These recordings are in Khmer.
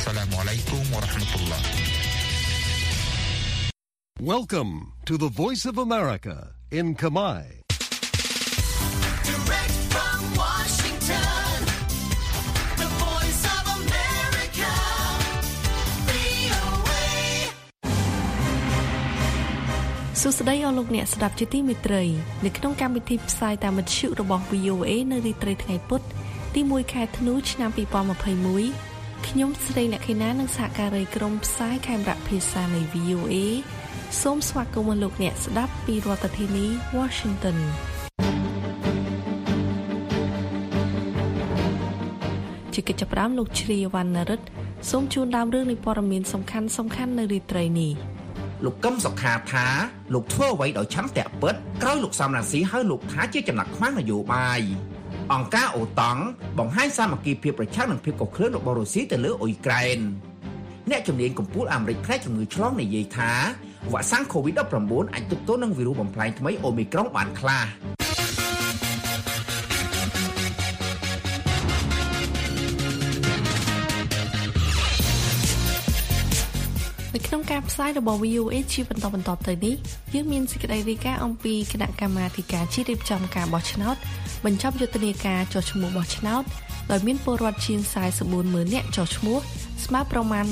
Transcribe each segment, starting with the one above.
Assalamualaikum warahmatullah. Welcome to the Voice of America in Khmer. Direct from Washington, the Voice of America, VOA. សួស្តីអស់លោកអ្នកស្ដាប់ជាទីមេត្រីនៅក្នុងកម្មវិធីផ្សាយតាមវិទ្យុរបស់ VOA នៅរាត្រីថ្ងៃពុធទី1ខែធ្នូឆ្នាំ2021ខ្ញុំស្រីលក្ខិណានិងសហការីក្រុមផ្សាយខេមរៈភាសានៃ VOA សូមស្វាគមន៍លោកអ្នកស្ដាប់ពីរដ្ឋធានី Washington ជាកិច្ចចាប់ផ្ដើមលោកជ្រាវណ្ណរិទ្ធសូមជូនដើមរឿងនៃព័ត៌មានសំខាន់នៅរាត្រីនេះលោកកឹមសុខាថាលោកធ្វើអ្វីដោយឆន្ទៈពិតក្រោយលោកសំរងស៊ីហៅលោកថាជាចំណាក់ខ្មាំងនយោបាយអង្គការអូតង់បង្ហាញសាមគ្គីភាពប្រឆាំងនឹងភាពកខ្លៀនរបស់រុស្ស៊ីទៅលើអ៊ុយក្រែនអ្នកជំនាញកម្ពុជាអាមេរិកផ្នែកជំងឺឆ្លងនិយាយថាវ៉ាក់សាំង COVID-19 អាចទប់ទល់នឹងវីរុសបំផ្លាញថ្មីអូមីក្រុងបានខ្លះនៅក្នុងការផ្សាយរបស់ VOA ជាបន្តទៅនេះយើងមានសេចក្តីរាយការណ៍អំពីគណៈកម្មាធិការជាតិរៀបចំការបោះឆ្នោតបញ្ចប់យុទ្ធនាការចុះឈ្មោះបោះឆ្នោតដោយមានពលរដ្ឋជាង 44,000 នាក់ចុះឈ្មោះស្មើប្រមាណ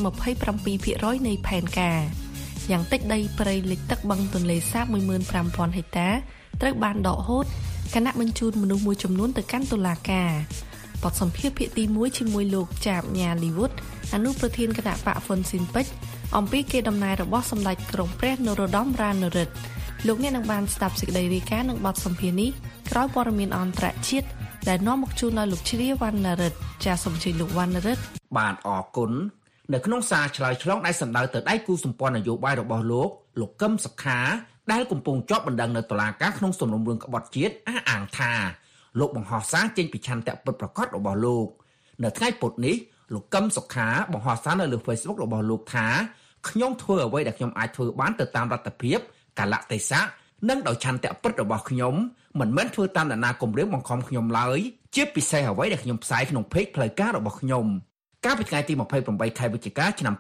27% នៃផែនការយ៉ាងតិចដីព្រៃលិចទឹកបឹងទន្លេសាប 15,000 ហិកតាត្រូវបានដកហូតគណៈបញ្ជូនមនុស្សមួយចំនួនទៅកាន់តុលាការបទសម្ភាសន៍ភាគទី1ជាមួយលោកចាបញ៉ាលីវុតអនុប្រធានគណៈបកហ្វុនស៊ិនពេជ្រអំពីគេដំណើររបស់សម្ដេចក្រុងព្រះនរោត្តមរណរដ្ឋលោកអ្នកនឹងបានស្ដាប់សេចក្តីរាយការណ៍នឹងបទសម្ភាសន៍នេះក្រោយព័ត៌មានអន្តរជាតិដែលនាំមកជូនដល់លោកជ្រាវណ្ណរិទ្ធចាសសូមជម្រាបលោកវណ្ណរិទ្ធបាទអរគុណនៅក្នុងសារឆ្លើយឆ្លងដែលសម្ដៅទៅដៃគូសម្ព័ន្ធនយោបាយរបស់លោកកឹមសុខាដែលកំពុងជាប់បណ្ដឹងនៅតុលាការក្នុងសំណុំរឿងក្បត់ជាតិអះអាងថាលោកបង្ហោះសារចេញពីឆន្ទៈពិតប្រាកដរបស់លោកនៅថ្ងៃពុធនេះលោកកឹមសុខាបង្ហោះសារនៅលើ Facebook របស់លោកថាខ្ញុំធ្វើអ្វីដែលខ្ញុំអាចធ្វើបានទៅតាមលទ្ធភាពកាលៈទេសៈនិងដោយឆន្ទៈពិតរបស់ខ្ញុំមិនមែនធ្វើតាមអ្នកណាគំរាមបង្ខំខ្ញុំឡើយជាពិសេសអ្វីដែលខ្ញុំផ្សាយក្នុងเพจផ្លូវការរបស់ខ្ញុំកាលពីថ្ងៃទី28ខែវិច្ឆិកាឆ្នាំ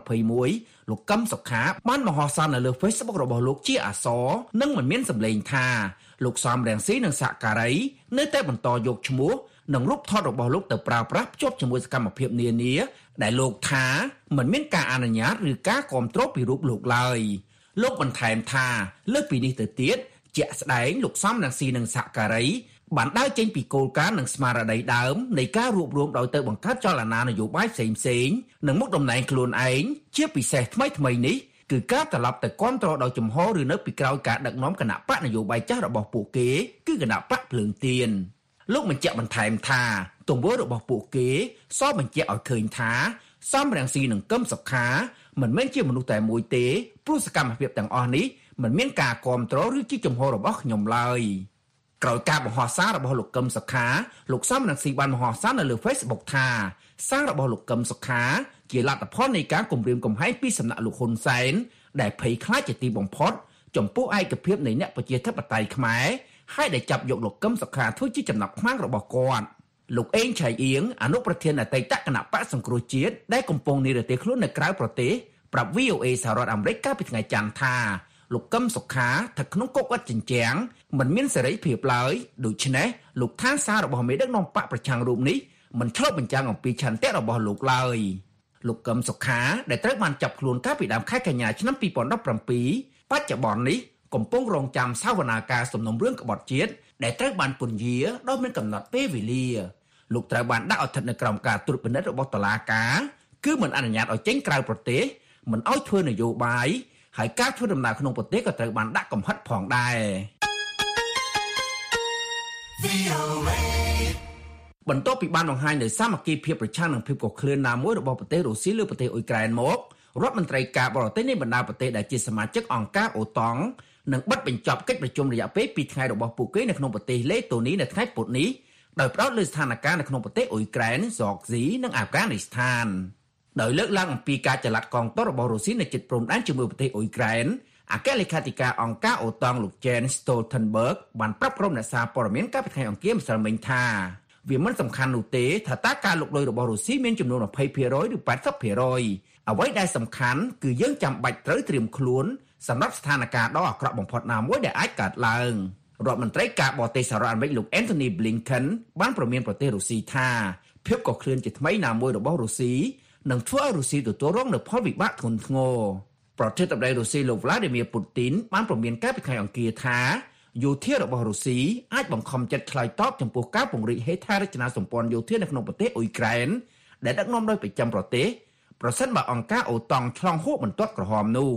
2021លោកកឹមសុខាបានបង្ហោះសារនៅលើ Facebook របស់លោកជាអក្សរនិងមិនមានសម្លេងថាលោកសំរងស៊ីនិងសហការីនៅតែបន្តយកឈ្មោះនិងរូបថតរបស់លោកទៅប្រើប្រាស់ភ្ជាប់ជាមួយសកម្មភាពនានាដែលលោកថាមិនមានការអនុញ្ញាតឬការគាំទ្រពីរូបលោកឡើយលោកបន្ថែមថាលើសពីនេះទៅទៀតជាក់ស្ដែងលោកសំរងស៊ីនិងសហការីបានដើរចេញពីគោលការណ៍និងស្មារតីដើមនៃការរួបរวมដោយទៅបង្កើតចលនានយោបាយផ្សេងៗនិងមុខតំណែងខ្លួនឯងជាពិសេសថ្មីនេះគឺការត្រឡប់ទៅគាំទ្រដោយចំហឬនៅពីក្រោយការដឹកនាំគណៈបកនយោបាយចាស់របស់ពួកគេគឺគណៈបកភ្លើងទៀនលោកបញ្ជាក់បន្ថែមថាទង្វើរបស់ពួកគេសបញ្ជាក់ឲ្យឃើញថាសំរងស៊ីនិងកឹមសុខាមិនមែនជាមនុស្សតែមួយទេព្រោះសកម្មភាពទាំងអស់នេះមិនមានការគាំទ្រឬជាចំហរបស់ខ្ញុំឡើយក្រោយការបង្ហោះសាររបស់លោកកឹមសុខាលោកសំរងស៊ីបានបង្ហោះសារនៅលើ Facebook ថាសាររបស់លោកកឹមសុខាជាលទ្ធផលនៃការគំរាមកំហែងពីសំណាក់លោកហ៊ុនសែនដែលភ័យខ្លាចជាទីបំផុតចំពោះឯកភាពនៃអ្នកប្រជាធិបតេយ្យខ្មែរហើយដែលចាប់យកលោកកឹមសុខាធ្វើជាចំណាប់ខ្មាំងរបស់គាត់លោកអេងឆៃអៀងអនុប្រធានអតីតគណៈបកសង្គ្រោះជាតិដែលកំពុងនិរទេសខ្លួននៅក្រៅប្រទេសប្រាប់ VOA សហរដ្ឋអាមេរិកកាលពីថ្ងៃច័ន្ទថាលោកកឹមសុខាស្ថិតក្នុងគុកឥតជញ្ជាំងមិនមានសេរីភាពឡើយដូច្នេះលោកថាសាររបស់មេដឹកនាំបកប្រឆាំងរូបនេះមិនឆ្លុះបញ្ចាំងអំពីឆន្ទៈរបស់លោកឡើយលោកកឹមសុខាដែលត្រូវបានចាប់ខ្លួនកាលពីដើមខែកញ្ញាឆ្នាំ2017បច្ចុប្បន្ននេះកំពុងរងចាំសវនាការសំណុំរឿងក្បត់ជាតិដែលត្រូវបានពន្យាដោយមានកំណត់ពេលវេលាលោកត្រូវបានដាក់ឲ្យស្ថិតនៅក្រោមការត្រួតពិនិត្យរបស់តុលាការគឺមិនអនុញ្ញាតឲ្យចេញក្រៅប្រទេសមិនឲ្យធ្វើនយោបាយហើយការធ្វើដំណើរក្នុងប្រទេសក៏ត្រូវបានដាក់កំហិតផងដែរបន្ទាប់ពីបានបង្ហាញនៅសាមគ្គីភាពប្រឆាំងនឹងភាពកខ្លៀនណាមួយរបស់ប្រទេសរុស្ស៊ីលើប្រទេសអ៊ុយក្រែនមករដ្ឋមន្ត្រីការបរទេសនៃបណ្ដាប្រទេសដែលជាសមាជិកអង្គការអូតង់នឹងបិទបញ្ចប់កិច្ចប្រជុំរយៈពេល2ថ្ងៃរបស់ពួកគេនៅក្នុងប្រទេសលេតូនីនៅថ្ងៃពុធនេះដោយផ្ដោតលើស្ថានភាពនៅក្នុងប្រទេសអ៊ុយក្រែន ហ្សកស៊ីនិងអាហ្វហ្គានីស្ថានដោយលើកឡើងអំពីការចល័តកងទ័ពរបស់រុស្ស៊ីនៅជិតព្រំដែនជាមួយប្រទេសអ៊ុយក្រែនអគ្គលេខាធិការអង្គការអូតង់លោក Jens Stoltenberg បានប្រាប់ក្រុមអ្នកសារព័ត៌មានកាលពីថ្ងៃអង្គារម្សិលមិញថាវាមិនសំខាន់នោះទេថាតើការលុកលុយរបស់រុស្ស៊ីមានចំនួន 20% ឬ 80% អ្វីដែលសំខាន់គឺយើងចាំបាច់ត្រូវត្រៀមខ្លួនសម្រាប់ស្ថានភាពដ៏អាក្រក់បំផុតណាមួយដែលអាចកើតឡើងរដ្ឋមន្ត្រីការបរទេសសហរដ្ឋអាមេរិកលោក Antony Blinken បានព្រមានប្រទេសរុស្ស៊ីថាភាពកក្លឿនជាថ្មីណាមួយរបស់រុស្ស៊ីនឹងធ្វើឲ្យរុស្ស៊ីទទួលរងនូវផលវិបាកធ្ងន់ធ្ងរប្រធានាធិបតីរុស្ស៊ីលោក Vladimir Putin បានព្រមានកាលពីថ្ងៃអង្គារថាយោធារបស់រុស្ស៊ីអាចបង្ខំចិត្តឆ្លើយតបចំពោះការពង្រីកហេដ្ឋារចនាសម្ព័ន្ធយោធានៅក្នុងប្រទេសអ៊ុយក្រែនដែលដឹកនាំដោយប្រចាំប្រទេសប្រសិនបើអង្គការអូតង់ឆ្លងហួសបន្ទាត់ក្រហមនោះ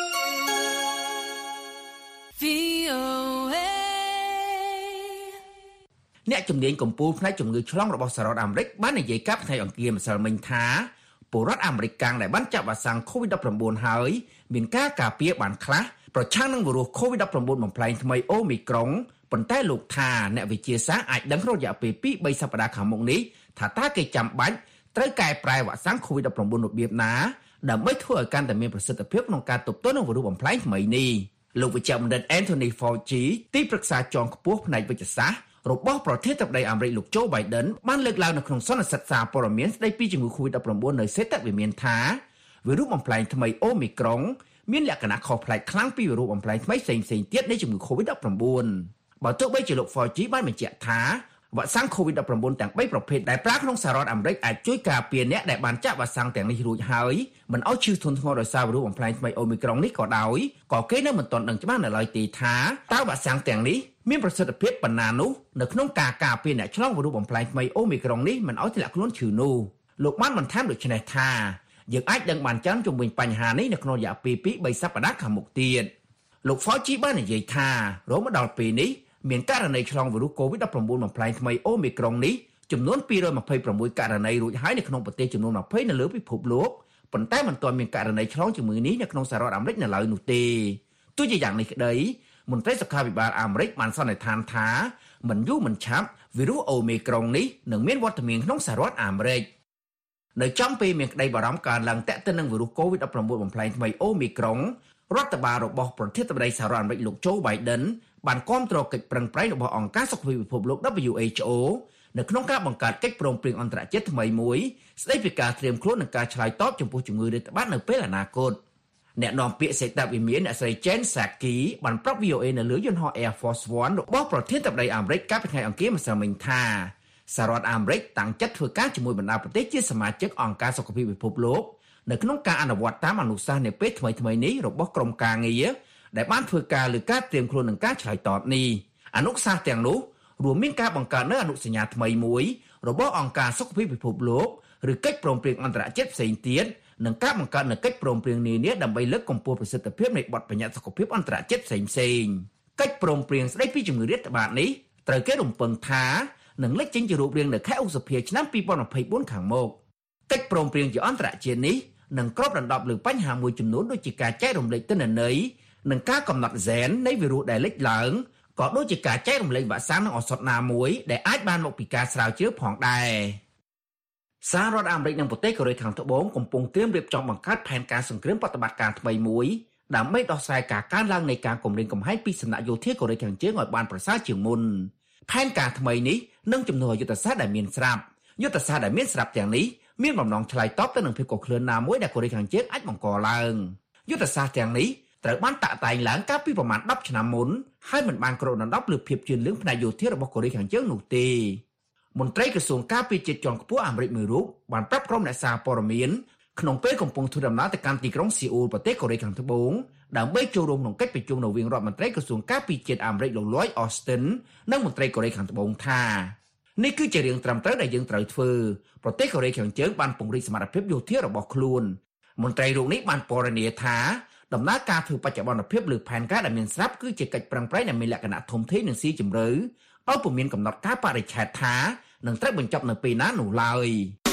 អ្នកជំនាញកម្ពុជាផ្នែកជំងឺឆ្លងរបស់សហរដ្ឋអាមេរិកបាននិយាយកាលពីថ្ងៃអង្គារម្សិលមិញថាពលរដ្ឋអាមេរិកកាំងដែលបានចាក់វ៉ាក់សាំង COVID-19 ហើយមានការការពារបានខ្លះប្រឆាំងនឹងវីរុស COVID-19 បំផ្លែងថ្មីអូមីក្រុងប៉ុន្តែលោកថាអ្នកវិទ្យាសាស្ត្រអាចដឹងក្នុងរយៈពេល 2-3 សប្តាហ៍ខាងមុខនេះថាតើគេចាំបាច់ត្រូវកែប្រែវ៉ាក់សាំង COVID-19 របៀបណាដើម្បីធ្វើឲ្យកាន់តែមានប្រសិទ្ធភាពក្នុងការទប់ទល់នឹងវីរុសបំផ្លែងថ្មីនេះលោកវិជ្ជបណ្ឌិត Anthony Fauci ទីប្រឹក្សាជាន់ខ្ពស់ផ្នែកវិទ្យាសាស្ត្ររបស់ប្រធានាធិបតីអាមេរិកលោក Joe Biden បានលើកឡើងនៅក្នុងសន្និសីទសារព័ត៌មានស្ដីពីជំងឺ COVID-19 នៅសេតវិមានថាវីរុសបំផ្លែងថ្មីអូមីក្រុងមានលក្ខណៈខុសប្លែកខ្លាំងពីវីរុសបំផ្លែងថ្មីផ្សេងៗទៀតនៃជំងឺ COVID-19 បើទោះបីជាលោក Fauci បានបញ្ជាក់ថាវ៉ាក់សាំង COVID-19 ទាំង3ប្រភេទដែលប្រើក្នុងសហរដ្ឋអាមេរិកអាចជួយការពារអ្នកដែលបានចាក់វ៉ាក់សាំងទាំងនេះរួចហើយមិនឲ្យឈឺធ្ងន់ធ្ងរដោយសារវីរុសបំផ្លែងថ្មីអូមីក្រុងនេះក៏ដោយក៏គេនៅមិនទាន់ដឹងច្បាស់នៅឡើយទេថាតើវ៉ាក់សាំងទាំងនេះមានប្រសិទ្ធភាពប៉ុណ្ណានោះនៅក្នុងការការពារអ្នកឆ្លងវីរុសបំផ្លែងថ្មីអូមីក្រុងនេះមិនឲ្យធ្លាក់ខ្លួនឈឺនោះលោកបានបន្ថែមដូចនេះថាយើងអាចដឹងបានច្រើនជុំវិញបញ្ហានេះនៅក្នុងរយៈពេល 2-3 សប្តាហ៍ខាងមុខទៀតលោក Fauci បាននិយាយថារហូតមកដល់ពេលនេះមានករណីឆ្លងវីរុស COVID-19 បំផ្លែងថ្មីអូមីក្រុងនេះចំនួន226ករណីរួចហើយនៅក្នុងប្រទេសចំនួន20នៅលើពិភពលោកប៉ុន្តែមិនទាន់មានករណីឆ្លងជំងឺនេះនៅក្នុងសហរដ្ឋអាមេរិកនៅឡើយនោះទេទោះជាយ៉ាងនេះក្តីមន្ត្រីសុខាភិបាលអាមេរិកបានសន្និដ្ឋានថាមិនយូរមិនឆាប់វីរុសអូមីក្រុងនេះនឹងមានវត្តមានក្នុងសហរដ្ឋអាមេរិកនៅចំពេលមានក្តីបារម្ភកើនឡើងទាក់ទិននឹងវីរុស COVID-19 បំផ្លែងថ្មីអូមីក្រុងរដ្ឋបាលរបស់ប្រធានាធិបតីសហរដ្ឋអាមេរិកលោក Joe Biden បានគាំទ្រកិច្ចប្រឹងប្រែងរបស់អង្គការសុខភាពពិភពលោក WHO នៅក្នុងការបង្កើតកិច្ចព្រមព្រៀងអន្តរជាតិថ្មីមួយស្តីពីការត្រៀមខ្លួននឹងការឆ្លើយតបចំពោះជំងឺរាតត្បាតនៅពេលអនាគតអ្នកនាំពាក្យសេតវិមានអ្នកស្រី Jen Psaki បានប្រាប់ VOA នៅលើយន្តហោះ Air Force One របស់ប្រធានាធិបតីអាមេរិកកាលពីថ្ងៃអង្គារម្សិលមិញថាសហរដ្ឋអាមេរិកតាំងចិត្តធ្វើការជាមួយបណ្ដាប្រទេសជាសមាជិកអង្គការសុខភាពពិភពលោកនៅក្នុងការអនុវត្តតាមអនុសាសន៍នាពេលថ្មីៗនេះរបស់ក្រុមការងារដែលបានធ្វើការលើការត្រៀមខ្លួននឹងការឆ្លើយតបនេះអនុសាសន៍ទាំងនោះរួមមានការបង្កើតនូវអនុសញ្ញាថ្មីមួយរបស់អង្គការសុខភាពពិភពលោកឬកិច្ចព្រមព្រៀងអន្តរជាតិផ្សេងទៀតនិងការបង្កើតនូវកិច្ចព្រមព្រៀងនានាដើម្បីលើកកម្ពស់ប្រសិទ្ធភាពនៃបទបញ្ញត្តិសុខភាពអន្តរជាតិផ្សេងៗកិច្ចព្រមព្រៀងស្តីពីជំងឺរាតត្បាតនេះត្រូវគេរំពឹងថានឹងលេចចេញជារូបរាងនៅខែឧសភាឆ្នាំ2024ខាងមុខកិច្ចព្រមព្រៀងជាអន្តរជាតិនេះនឹងគ្របដណ្ដប់លើបញ្ហាមួយចំនួនដូចជាការចែករំលែកទិន្នន័យនិងការកំណត់ហ្សែននៃវីរុសដែលលេចឡើងក៏ដូចជាការចែករំលែកវ៉ាក់សាំងនិងឱសថណាមួយដែលអាចបានមកពីការស្រាវជ្រាវផងដែរសហរដ្ឋអាមេរិកនិងប្រទេសកូរ៉េខាងត្បូងកំពុងត្រៀមរៀបចំបង្កើតផែនការសង្គ្រាមប្រតិបត្តិការថ្មីមួយដើម្បីដោះស្រាយការកើនឡើងនៃការគំរាមកំហែងពីសំណាក់យោធាកូរ៉េខាងជើងឲ្យបានប្រសើរជាងមុនផែនការថ្មីនេះនឹងជំនួសយុទ្ធសាស្ត្រដែលមានស្រាប់យុទ្ធសាស្ត្រដែលមានស្រាប់ទាំងនេះមានបំណងឆ្លើយតបទៅនឹងភាពកក្លឿនណាមួយដែលកូរ៉េខាងជើងអាចបង្កឡើងយុទ្ធសាស្ត្រទាំងនេះត្រូវបានតាក់តែងឡើងកាលពីប្រមាណ10ឆ្នាំមុនហើយមិនបានគ្របដណ្ដប់លើភាពជឿនលឿនផ្នែកយោធារបស់កូរ៉េខាងជើងនោះទេមន្ត្រីក្រសួងការពារជាតិជាន់ខ្ពស់អាមេរិកមួយរូបបានប្រាប់ក្រុមអ្នកសារព័ត៌មានក្នុងពេលកំពុងធ្វើដំណើរទៅកាន់ទីក្រុងស៊ីអ៊ូលប្រទេសកូរ៉េខាងត្បូងដើម្បីចូលរួមក្នុងកិច្ចប្រជុំរវាងរដ្ឋមន្ត្រីក្រសួងការពារជាតិអាមេរិកលោក Lloyd Austin និងមន្ត្រីកូរ៉េខាងត្បូងថានេះគឺជារឿងត្រឹមត្រូវដែលយើងត្រូវធ្វើប្រទេសកូរ៉េខាងជើងបានពង្រីកសមត្ថភាពយោធារបស់ខ្លួនមន្ត្រីរូបនេះបានពណ៌នាថាដំណើរការធ្វើបច្ចុប្បន្នភាពលើផែនការដែលមានស្រាប់គឺជាកិច្ចប្រឹងប្រែងដែលមានលក្ខណៈធំធេងនិងស៊ីជម្រៅឲ្យពុំមានកំណត់កាលបរិច្ឆេទថានឹងត្រូវបញ្ចប់នៅពេលណានោះឡើយ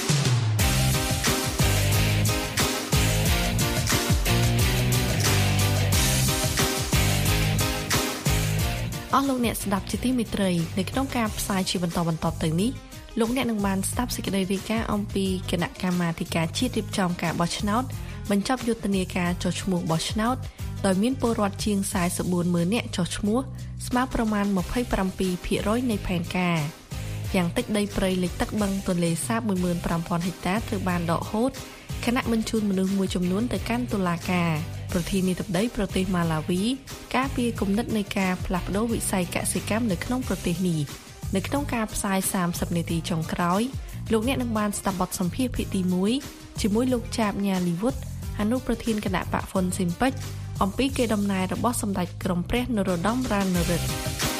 អស់លោកអ្នកស្ដាប់ជាទីមេត្រីនៅក្នុងការផ្សាយជាបន្តទៅនេះលោកអ្នកនឹងបានស្ដាប់សេចក្តីរាយការណ៍អំពីគណៈកម្មាធិការជាតិរៀបចំការបោះឆ្នោតបញ្ចប់យុទ្ធនាការចុះឈ្មោះបោះឆ្នោតដោយមានពលរដ្ឋជាង 44,000 នាក់ចុះឈ្មោះស្មើប្រមាណ 27% នៃផែនការយ៉ាងតិចដីព្រៃលិចទឹកបឹងទន្លេសាប 15,000 ហិកតាត្រូវបានដកហូតខណៈបញ្ជូនមនុស្សមួយចំនួនទៅកាន់តុលាការប្រធានាធិបតីប្រទេសម៉ាឡាវីការពារគំនិតនៃការផ្លាស់ប្ដូរវិស័យកសិកម្មនៅក្នុងប្រទេសនេះនៅក្នុងការផ្សាយ30នាទីចុងក្រោយលោកអ្នកនឹងបានស្ដាប់បទសម្ភាសន៍ភាគទី1ជាមួយលោកចាបញ៉ាលីវុឌ្ឍអនុប្រធានគណៈបកហ្វុនស៊ីមពេចអំពីកេរដំណែលរបស់សម្ដេចក្រមព្រះនរោត្តម រណរិទ្ធ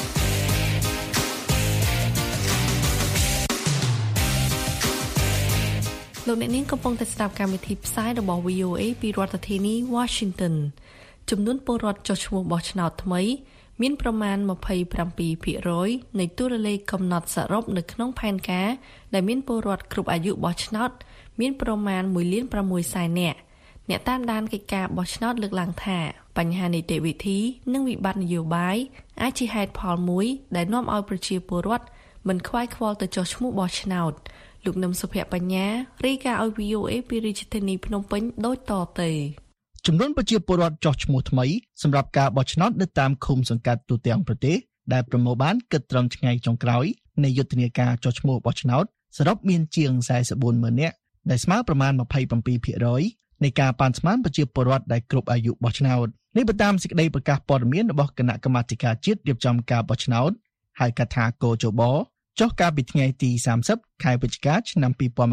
លោកអ្នកនាងកំពុងតែស្ដាប់កម្មវិធីផ្សាយរបស់ VOA ពីរដ្ឋធានី Washington ចំនួនពលរដ្ឋចុះឈ្មោះបោះឆ្នោតថ្មីមានប្រមាណ 27% នៃតួលេខកំណត់សរុបនៅក្នុងផែនការដែលមានពលរដ្ឋគ្រប់អាយុបោះឆ្នោតមានប្រមាណ 1.6 លាននាក់អ្នកតាមដានកិច្ចការបោះឆ្នោតលើកឡើងថាបញ្ហានីតិវិធីនិងវិបត្តិនយោបាយអាចជាហេតុផលមួយដែលនាំឲ្យប្រជាពលរដ្ឋមិនខ្វាយខ្វល់ទៅចុះឈ្មោះបោះឆ្នោតលោកនឹមសុភបញ្ញារាយការណ៍ឲ្យ VOA ពីរាជធានីភ្នំពេញដូចតទៅចំនួនប្រជាពលរដ្ឋចុះឈ្មោះថ្មីសម្រាប់ការបោះឆ្នោតនៅតាមឃុំសង្កាត់ទូទាំងប្រទេសដែលប្រមូលបានគិតត្រឹមថ្ងៃចុងក្រោយនៃយុទ្ធនាការចុះឈ្មោះបោះឆ្នោតសរុបមានជាង 44,000 នាក់ដែលស្មើប្រមាណ 27% នៃការប៉ាន់ស្មានប្រជាពលរដ្ឋដែលគ្រប់អាយុបោះឆ្នោតនេះបើតាមសេចក្តីប្រកាសព័ត៌មានរបស់គណៈកម្មាធិការជាតិរៀបចំការបោះឆ្នោតហៅកាត់ថាកោជបចុះកាលពីថ្ងៃទី30ខែវិច្ឆិកាឆ្នាំ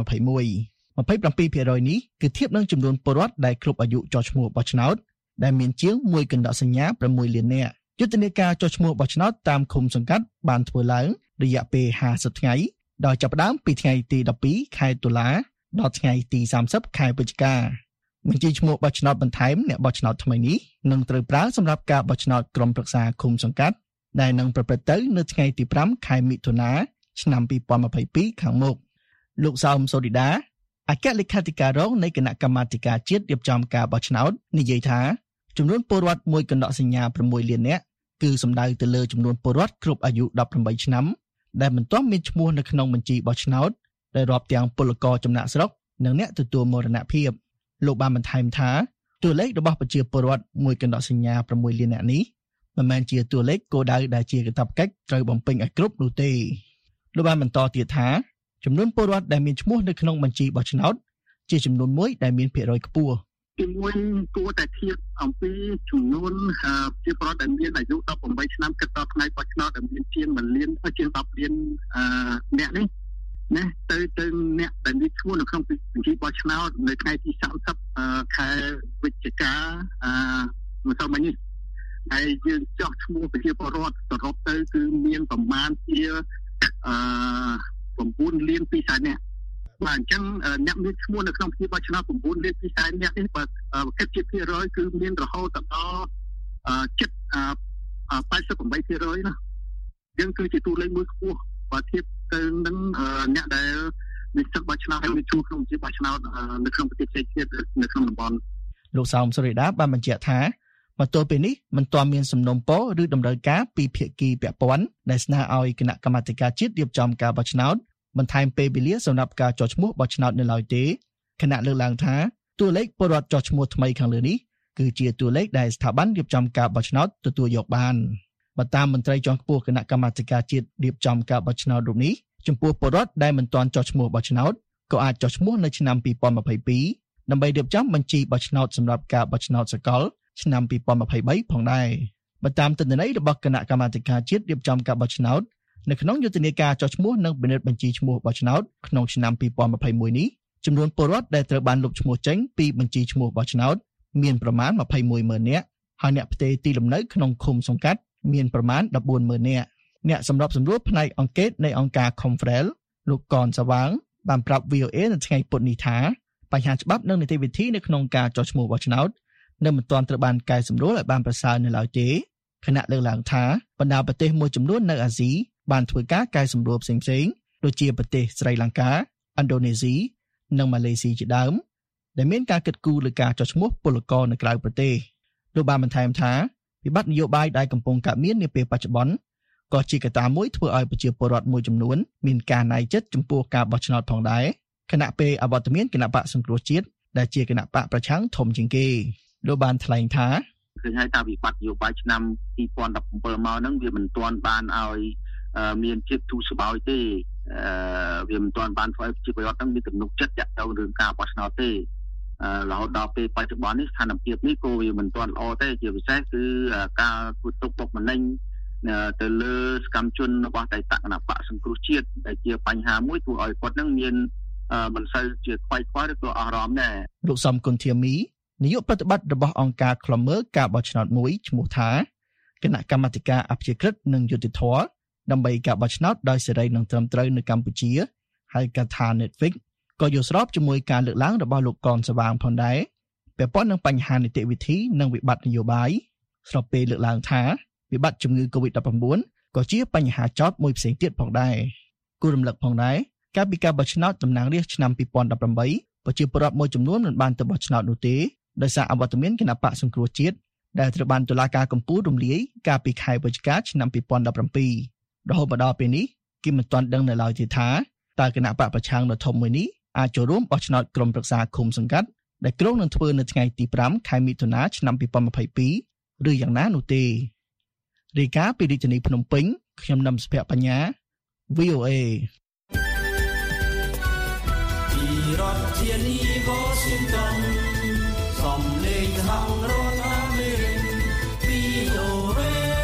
2021 27% នេះគឺធៀបនឹងចំនួនពលរដ្ឋដែលគ្រប់អាយុចុះឈ្មោះបោះឆ្នោតដែលមានជាង1កណ្ដកសញ្ញា6លាននាក់យុទ្ធនាការចុះឈ្មោះបោះឆ្នោតតាមឃុំសង្កាត់បានធ្វើឡើងរយៈពេល50ថ្ងៃដោយចាប់ផ្ដើមពីថ្ងៃទី12ខែតុលាដល់ថ្ងៃទី30ខែវិច្ឆិកាបញ្ជីឈ្មោះបោះឆ្នោតបន្ថែមអ្នកបោះឆ្នោតថ្មីនេះនឹងត្រូវប្រើសម្រាប់ការបោះឆ្នោតក្រុមប្រឹក្សាឃុំសង្កាត់ដែលនឹងប្រព្រឹត្តទៅនៅថ្ងៃទី5ខែមិថុនាឆ្នាំ2022ខាងមុខលោកសោមសូឌីដាអគ្គលេខាធិការរងនៃគណៈកម្មាធិការជាតិរៀបចំការបោះឆ្នោតនិយាយថាចំនួនពលរដ្ឋមួយកណ្ដកសញ្ញា6លាននាក់គឺសំដៅទៅលើចំនួនពលរដ្ឋគ្រប់អាយុ18ឆ្នាំដែលមិនទាន់មានឈ្មោះនៅក្នុងបញ្ជីបោះឆ្នោតដែលរាប់ទាំងពលករចំណាក់ស្រុកនិងអ្នកទទួលមរណភាពលោកបានបន្ថែមថាតួលេខរបស់ប្រជាពលរដ្ឋមួយកណ្ដកសញ្ញា6លាននាក់នេះមិនមែនជាតួលេខគោលដៅដែលជាកាតព្វកិច្ចត្រូវបំពេញឲ្យគ្រប់នោះទេលោកបានបន្តទៀតថាចំនួនពលរដ្ឋដែលមានឈ្មោះនៅក្នុងបញ្ជីបោះឆ្នោតជាចំនួនមួយដែលមានភាគរយខ្ពស់ទីមួយគួរតែធៀបអំពីចំនួនប្រជាពលរដ្ឋដែលមានអាយុ18ឆ្នាំគិតដល់ថ្ងៃបោះឆ្នោតដែលមានជាង1លានជាង10លានអ្នកនេះណាទៅអ្នកដែលមានឈ្មោះនៅក្នុងបញ្ជីបោះឆ្នោតនៅថ្ងៃទី30ខែវិច្ឆិកាម្សិលមិញនេះហើយយើងចោះឈ្មោះប្រជាពលរដ្ឋសរុបទៅគឺមានប្រមាណជា9លាន2សែននាក់បាទអញ្ចឹងអ្នកមានឈ្មោះនៅក្នុងបញ្ជីបោះឆ្នោត9លាន2សែននាក់នេះបើគិតជាភាគរយគឺមានរហូតដល់ជិត88% ណាយើងគឺជាតួលេខមួយខ្ពស់បើធៀបទៅនឹងអ្នកដែលមានសិទ្ធិបោះឆ្នោតហើយមានឈ្មោះក្នុងបញ្ជីបោះឆ្នោតនៅក្នុងប្រទេសផ្សេងទៀតនៅក្នុងតំបន់លោកសោមសូរីដាបានបញ្ជាក់ថាមកទល់ពេលនេះមិនទាន់មានសំណុំពរឬតម្រូវការពីភាគីពាក់ព័ន្ធដែលស្នើឲ្យគណៈកម្មាធិការជាតិរៀបចំការបោះឆ្នោតបន្ថែមពេលវេលាសម្រាប់ការចុះឈ្មោះបោះឆ្នោតនៅឡើយទេគណៈលើកឡើងថាតួលេខពលរដ្ឋចុះឈ្មោះថ្មីខាងលើនេះគឺជាតួលេខដែលស្ថាប័នរៀបចំការបោះឆ្នោតទទួលយកបានបើតាមមន្ត្រីជាន់ខ្ពស់គណៈកម្មាធិការជាតិរៀបចំការបោះឆ្នោតរូបនេះចំពោះពលរដ្ឋដែលមិនទាន់ចុះឈ្មោះបោះឆ្នោតក៏អាចចុះឈ្មោះនៅឆ្នាំ2022ដើម្បីរៀបចំបញ្ជីបោះឆ្នោតសម្រាប់ការបោះឆ្នោតសកលឆ្នាំ2023ផងដែរបើតាមទិន្នន័យរបស់គណៈកម្មាធិការជាតិរៀបចំការបោះឆ្នោតនៅក្នុងយុទ្ធនាការចុះឈ្មោះនិងពិនិត្យបញ្ជីឈ្មោះបោះឆ្នោតក្នុងឆ្នាំ2021នេះចំនួនពលរដ្ឋដែលត្រូវបានលុបឈ្មោះចេញពីបញ្ជីឈ្មោះបោះឆ្នោតមានប្រមាណ 210,000 នាក់ហើយអ្នកផ្ទេរទីលំនៅក្នុងឃុំសង្កាត់មានប្រមាណ 14,000 នាក់អ្នកសម្របសម្រួលផ្នែកអង្កេតនៃអង្គការ Confrel លោកកនសាវាងបានប្រាប់ VOA នៅថ្ងៃពុធនេះថាបញ្ហាច្បាប់និងនីតិវិធីនៅក្នុងការចុះឈ្មោះបោះឆ្នោតនៅមិនទាន់ត្រូវបានកែសម្រួលឲ្យបានប្រសើរនៅឡើយទេគណៈលើកឡើងថាបណ្ដាប្រទេសមួយចំនួននៅអាស៊ីបានធ្វើការកែសម្រួលផ្សេងៗដូចជាប្រទេសស្រីលង្កាឥណ្ឌូនេស៊ីនិងម៉ាឡេស៊ីជាដើមដែលមានការគិតគូរលើការចុះឈ្មោះពលករនៅក្រៅប្រទេសលោកបានបន្ថែមថាវិបត្តិនយោបាយដែលកំពុងកើតមាននាពេលបច្ចុប្បន្នក៏ជាកត្តាមួយធ្វើឲ្យប្រជាពលរដ្ឋមួយចំនួនមានការណៃចិត្តចំពោះការបោះឆ្នោតផងដែរខណៈពេលអវត្តមានគណៈបកសង្គ្រោះជាតិដែលជាគណៈបកប្រឆាំងធំជាងគេលោកបានថ្លែងថាឃើញហើយថាវិបត្តិនយោបាយឆ្នាំ2017មកហ្នឹងវាមិនទាន់បានឲ្យមានជាទូស្បើយទេវាមិនទាន់បានធ្វើឲ្យប្រជាពលរដ្ឋហ្នឹងមានទំនុកចិត្តចាក់ទៅរឿងការបោះឆ្នោតទេរហូតដល់ពេលបច្ចុប្បន្ននេះស្ថានភាពនេះក៏វាមិនទាន់ល្អទេជាពិសេសគឺការធ្វើទុកបុកម្នេញទៅលើសកម្មជនរបស់ដៃតគណៈបកសង្គ្រោះជាតិដែលជាបញ្ហាមួយធ្វើឲ្យគាត់នឹងមានមិនសូវជាខ្វាយខ្វល់ឬក៏អស់អារម្មណ៍ដែរលោកសំគុណធាមីនាយកប្រតិបត្តិរបស់អង្គការឃ្លាំមើលការបោះឆ្នោតមួយឈ្មោះថាគណៈកម្មាធិការអព្យាក្រឹតនិងយុត្តិធម៌ដើម្បីការបោះឆ្នោតដោយសេរីនិងត្រឹមត្រូវនៅកម្ពុជាហើយកាត់ថា Netflix ក៏យល់ស្របជាមួយការលើកឡើងរបស់លោកកនសវាងផងដែរពាក់ព័ន្ធនឹងបញ្ហានីតិវិធីនិងវិបត្តិនយោបាយស្របពេលលើកឡើងថាវិបត្តិជំងឺ COVID-19 ក៏ជាបញ្ហាចោទមួយផ្សេងទៀតផងដែរគូរំលឹកផងដែរកាលពីការបោះឆ្នោតតំណាងរាស្ត្រឆ្នាំ2018ប្រជាពលរដ្ឋមួយចំនួនមិនបានទៅបោះឆ្នោតនោះទេដោយសារអវត្តមានគណៈបកសង្គ្រោះជាតិដែលត្រូវបានតុលាការកំពូលរំលាយកាលពីខែវិច្ឆិកាឆ្នាំ2017រហូតមកដល់ពេលនេះគេមិនទាន់ដឹងនៅឡើយទេថាតើគណៈបកប្រឆាំងដ៏ធំមួយនេះអាចចូលរួមបោះឆ្នោតក្រុមប្រឹក្សាឃុំសង្កាត់ដែលគ្រោងនឹងធ្វើនៅថ្ងៃទី5ខែមិថុនាឆ្នាំ2022ឬយ៉ាងណានោះទេរាយការណ៍ពីរាជធានីភ្នំពេញខ្ញុំនឹមសុភ័ក្របញ្ញា VOA ពីរដ្ឋធានី Washington សំឡេងហៅរដ្ឋអាមេរិក VOA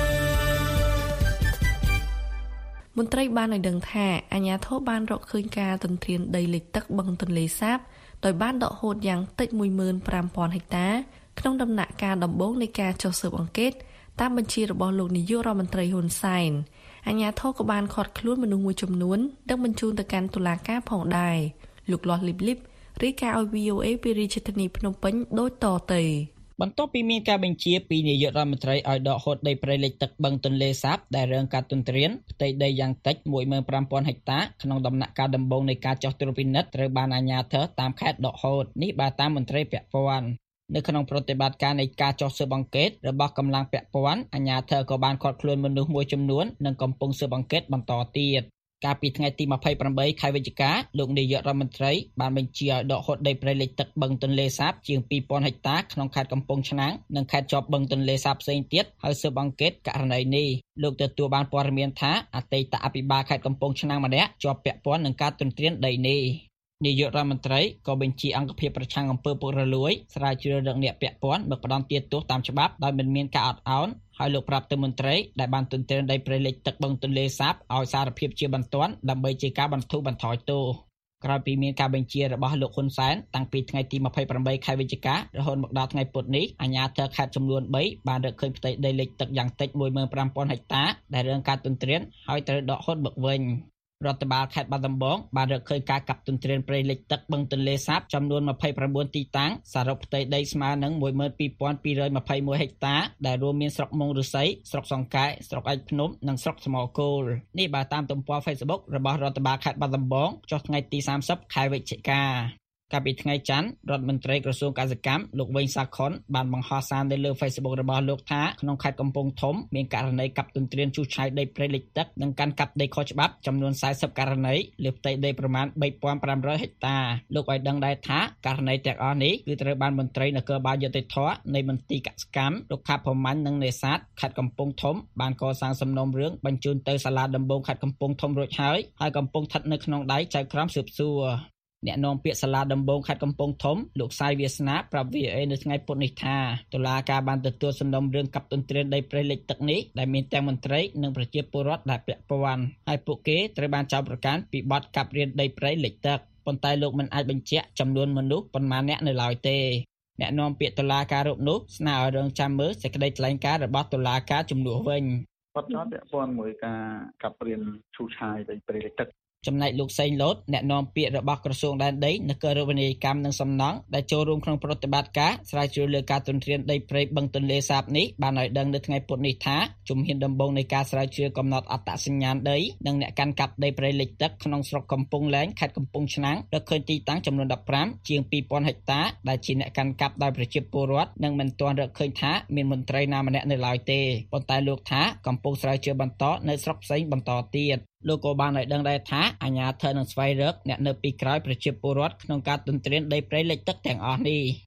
មន្ត្រីបានឲ្យដឹងថាអាជ្ញាធរបានរកឃើញការទន្ទ្រានដីលិចទឹកបឹងទន្លេសាបដោយបានដកហូតយ៉ាងតិច 15,000 ហិកតាក្នុងដំណាក់កាលដំបូងនៃការចុះស៊ើបអង្កេតតាមបញ្ជារបស់លោកនាយករដ្ឋមន្ត្រីហ៊ុនសែនអាជ្ញាធរក៏បានឃាត់ខ្លួនមនុស្សមួយចំនួនដឹកបញ្ជូនទៅកាន់តុលាការផងដែរលោកលាស់លីបលីបរាយការណ៍ឲ្យ VOA ពីរាជធានីភ្នំពេញដូចតទៅបន្ទាប់ពីមានការបញ្ជាពីនាយករដ្ឋមន្ត្រីឲ្យដកហូតដីព្រៃលិចទឹកបឹងទន្លេសាបដែលរងការទន្ទ្រានផ្ទៃដីយ៉ាងតិច 15,000 ហិកតាក្នុងដំណាក់កាលដំបូងនៃការចុះត្រួតពិនិត្យត្រូវបានអាជ្ញាធរតាមខេត្តដកហូតនេះបើតាមមន្ត្រីពាក់ព័ន្ធនៅក្នុងប្រតិបត្តិការនៃការចុះស៊ើបអង្កេតរបស់កម្លាំងពាក់ព័ន្ធអាជ្ញាធរក៏បានឃាត់ខ្លួនមនុស្សមួយចំនួននិងកំពុងស៊ើបអង្កេតបន្តទៀតកាលពីថ្ងៃទី28ខែវិច្ឆិកាលោកនាយករដ្ឋមន្ត្រីបានបញ្ជាឲ្យដកហូតដីព្រៃលិចទឹកបឹងទន្លេសាបជាង 2,000 ហិកតាក្នុងខេត្តកំពង់ឆ្នាំងនិងខេត្តជាប់បឹងទន្លេសាបផ្សេងទៀតហើយស៊ើបអង្កេតករណីនេះលោកទទួលបានព័ត៌មានថាអតីតអភិបាលខេត្តកំពង់ឆ្នាំងម្នាក់ជាប់ពាក់ព័ន្ធនឹងការទន្ទ្រានដីនេះនាយករដ្ឋមន្ត្រីក៏បញ្ជាអង្គភាពប្រឆាំងអំពើពុករលួយស្រាវជ្រាវរកអ្នកពាក់ព័ន្ធមកផ្ដន្ទាទោសតាមច្បាប់ដោយមិនមានការអត់ឱនហើយលោកប្រាប់ទៅមន្ត្រីដែលបានទន្ទ្រានដីព្រៃលិចទឹកបឹងទន្លេសាបឲ្យសារភាពជាបន្ទាន់ដើម្បីជាការបន្ធូរបន្ថយទោសក្រោយពីមានការបញ្ជារបស់លោកហ៊ុនសែនតាំងពីថ្ងៃទី28ខែវិច្ឆិការហូតមកដល់ថ្ងៃពុធនេះអាជ្ញាធរខេត្តចំនួន3បានរកឃើញផ្ទៃដីលិចទឹកយ៉ាងតិច 15,000 ហិកតាដែលរងការទន្ទ្រានហើយត្រូវដកហូតមកវិញរដ្ឋបាលខេត្តបាត់ដំបងបានរកឃើញការកាប់ទន្ទ្រានព្រៃលិចទឹកបឹងទន្លេសាបចំនួន29ទីតាំងសរុបផ្ទៃដីស្មើនឹង 12,221 ហិកតាដែលរួមមានស្រុកមុងឫស្សីស្រុកសង្កែស្រុកឯកភ្នំនិងស្រុកស្មោគោលនេះបើតាមទំព័រ Facebook របស់រដ្ឋបាលខេត្តបាត់ដំបងចុះថ្ងៃទី30ខែវិច្ឆិកាកាលពីថ្ងៃច័ន្ទរដ្ឋមន្ត្រីក្រសួងកសិកម្មលោកវែងសាខុនបានបង្ហោះសារនៅលើ Facebook របស់លោកថាក្នុងខេត្តកំពង់ធំមានករណីកាប់ទន្ទ្រានឈូសឆាយដីព្រៃលិចទឹកនិងកាន់កាប់ដីខុសច្បាប់ចំនួន40ករណីលើផ្ទៃដីប្រមាណ 3,500 ហិកតាលោកឲ្យដឹងដែរថាករណីទាំងអស់នេះគឺត្រូវបានមន្ត្រីនគរបាលយុតិធធនៃមន្ទីរកសិកម្មរុក្ខាប្រមាញ់និងនេសាទខេត្តកំពង់ធំបានកសាងសំណុំរឿងបញ្ជូនទៅសាលាដំបងខេត្តកំពង់ធំរួចហើយកំពុងស្ថិតនៅក្នុងដៃចៅក្រមស៊ើបសួរអ្នកនាំពាក្យសាលាដំបងខេត្តកំពង់ធំលោកសាយវាសនាប្រាប់ VOA នៅថ្ងៃពុធនេះថាតុលាការបានទទួលសំណុំរឿងកាប់ទន្ទ្រានដីព្រៃលិចទឹកនេះដែលមានទាំងមន្ត្រីនិងប្រជាពលរដ្ឋដែលពាក់ព័ន្ធហើយពួកគេត្រូវបានចោទប្រកាន់ពីបទកាប់រានដីព្រៃលិចទឹកប៉ុន្តែលោកមិនអាចបញ្ជាក់ចំនួនមនុស្សប៉ុន្មានអ្នកនៅឡើយទេអ្នកនាំពាក្យតុលាការរូបនោះស្នើឲ្យរងចាំមើលសេចក្តីថ្លែងការណ៍របស់តុលាការជំនួសវិញគាត់ចោទពាក់ព័ន្ធមួយការកាប់រានឈូសឆាយដីព្រៃលិចទឹកចំណែកលោកសេងលូតអ្នកនាំពាក្យរបស់ក្រសួងដែនដីនគរវិនិយោគកម្មនិងសំណង់ដែលចូលរួមក្នុងប្រតិបត្តិការស្រាវជ្រាវលើការទន្ទ្រានដីព្រៃបឹងទន្លេសាបនេះបានឲ្យដឹងនៅថ្ងៃពុធនេះថាជំហានដំបូងនៃការស្រាវជ្រាវកំណត់អត្តសញ្ញាណដីនិងអ្នកកាន់កាប់ដីព្រៃលិចទឹកក្នុងស្រុកកំពង់លែងខេត្តកំពង់ឆ្នាំងរកឃើញទីតាំងចំនួន15ជាង 2,000 ហិកតាដែលជាអ្នកកាន់កាប់ដោយប្រជាពលរដ្ឋនិងមិនទាន់រកឃើញថាមានមន្ត្រីណាម្នាក់នៅឡើយទេប៉ុន្តែលោកថាកំពុងស្រាវជ្រាវបន្តនៅស្រុកផ្សេងបន្តទៀតលោកក៏បានឲ្យដឹងដែរថាអាជ្ញាធរនឹងស្វែងរកអ្នកនៅពីក្រោយប្រជាពលរដ្ឋក្នុងការទន្ទ្រានដីព្រៃលិចទឹកទាំងអស់នេះខ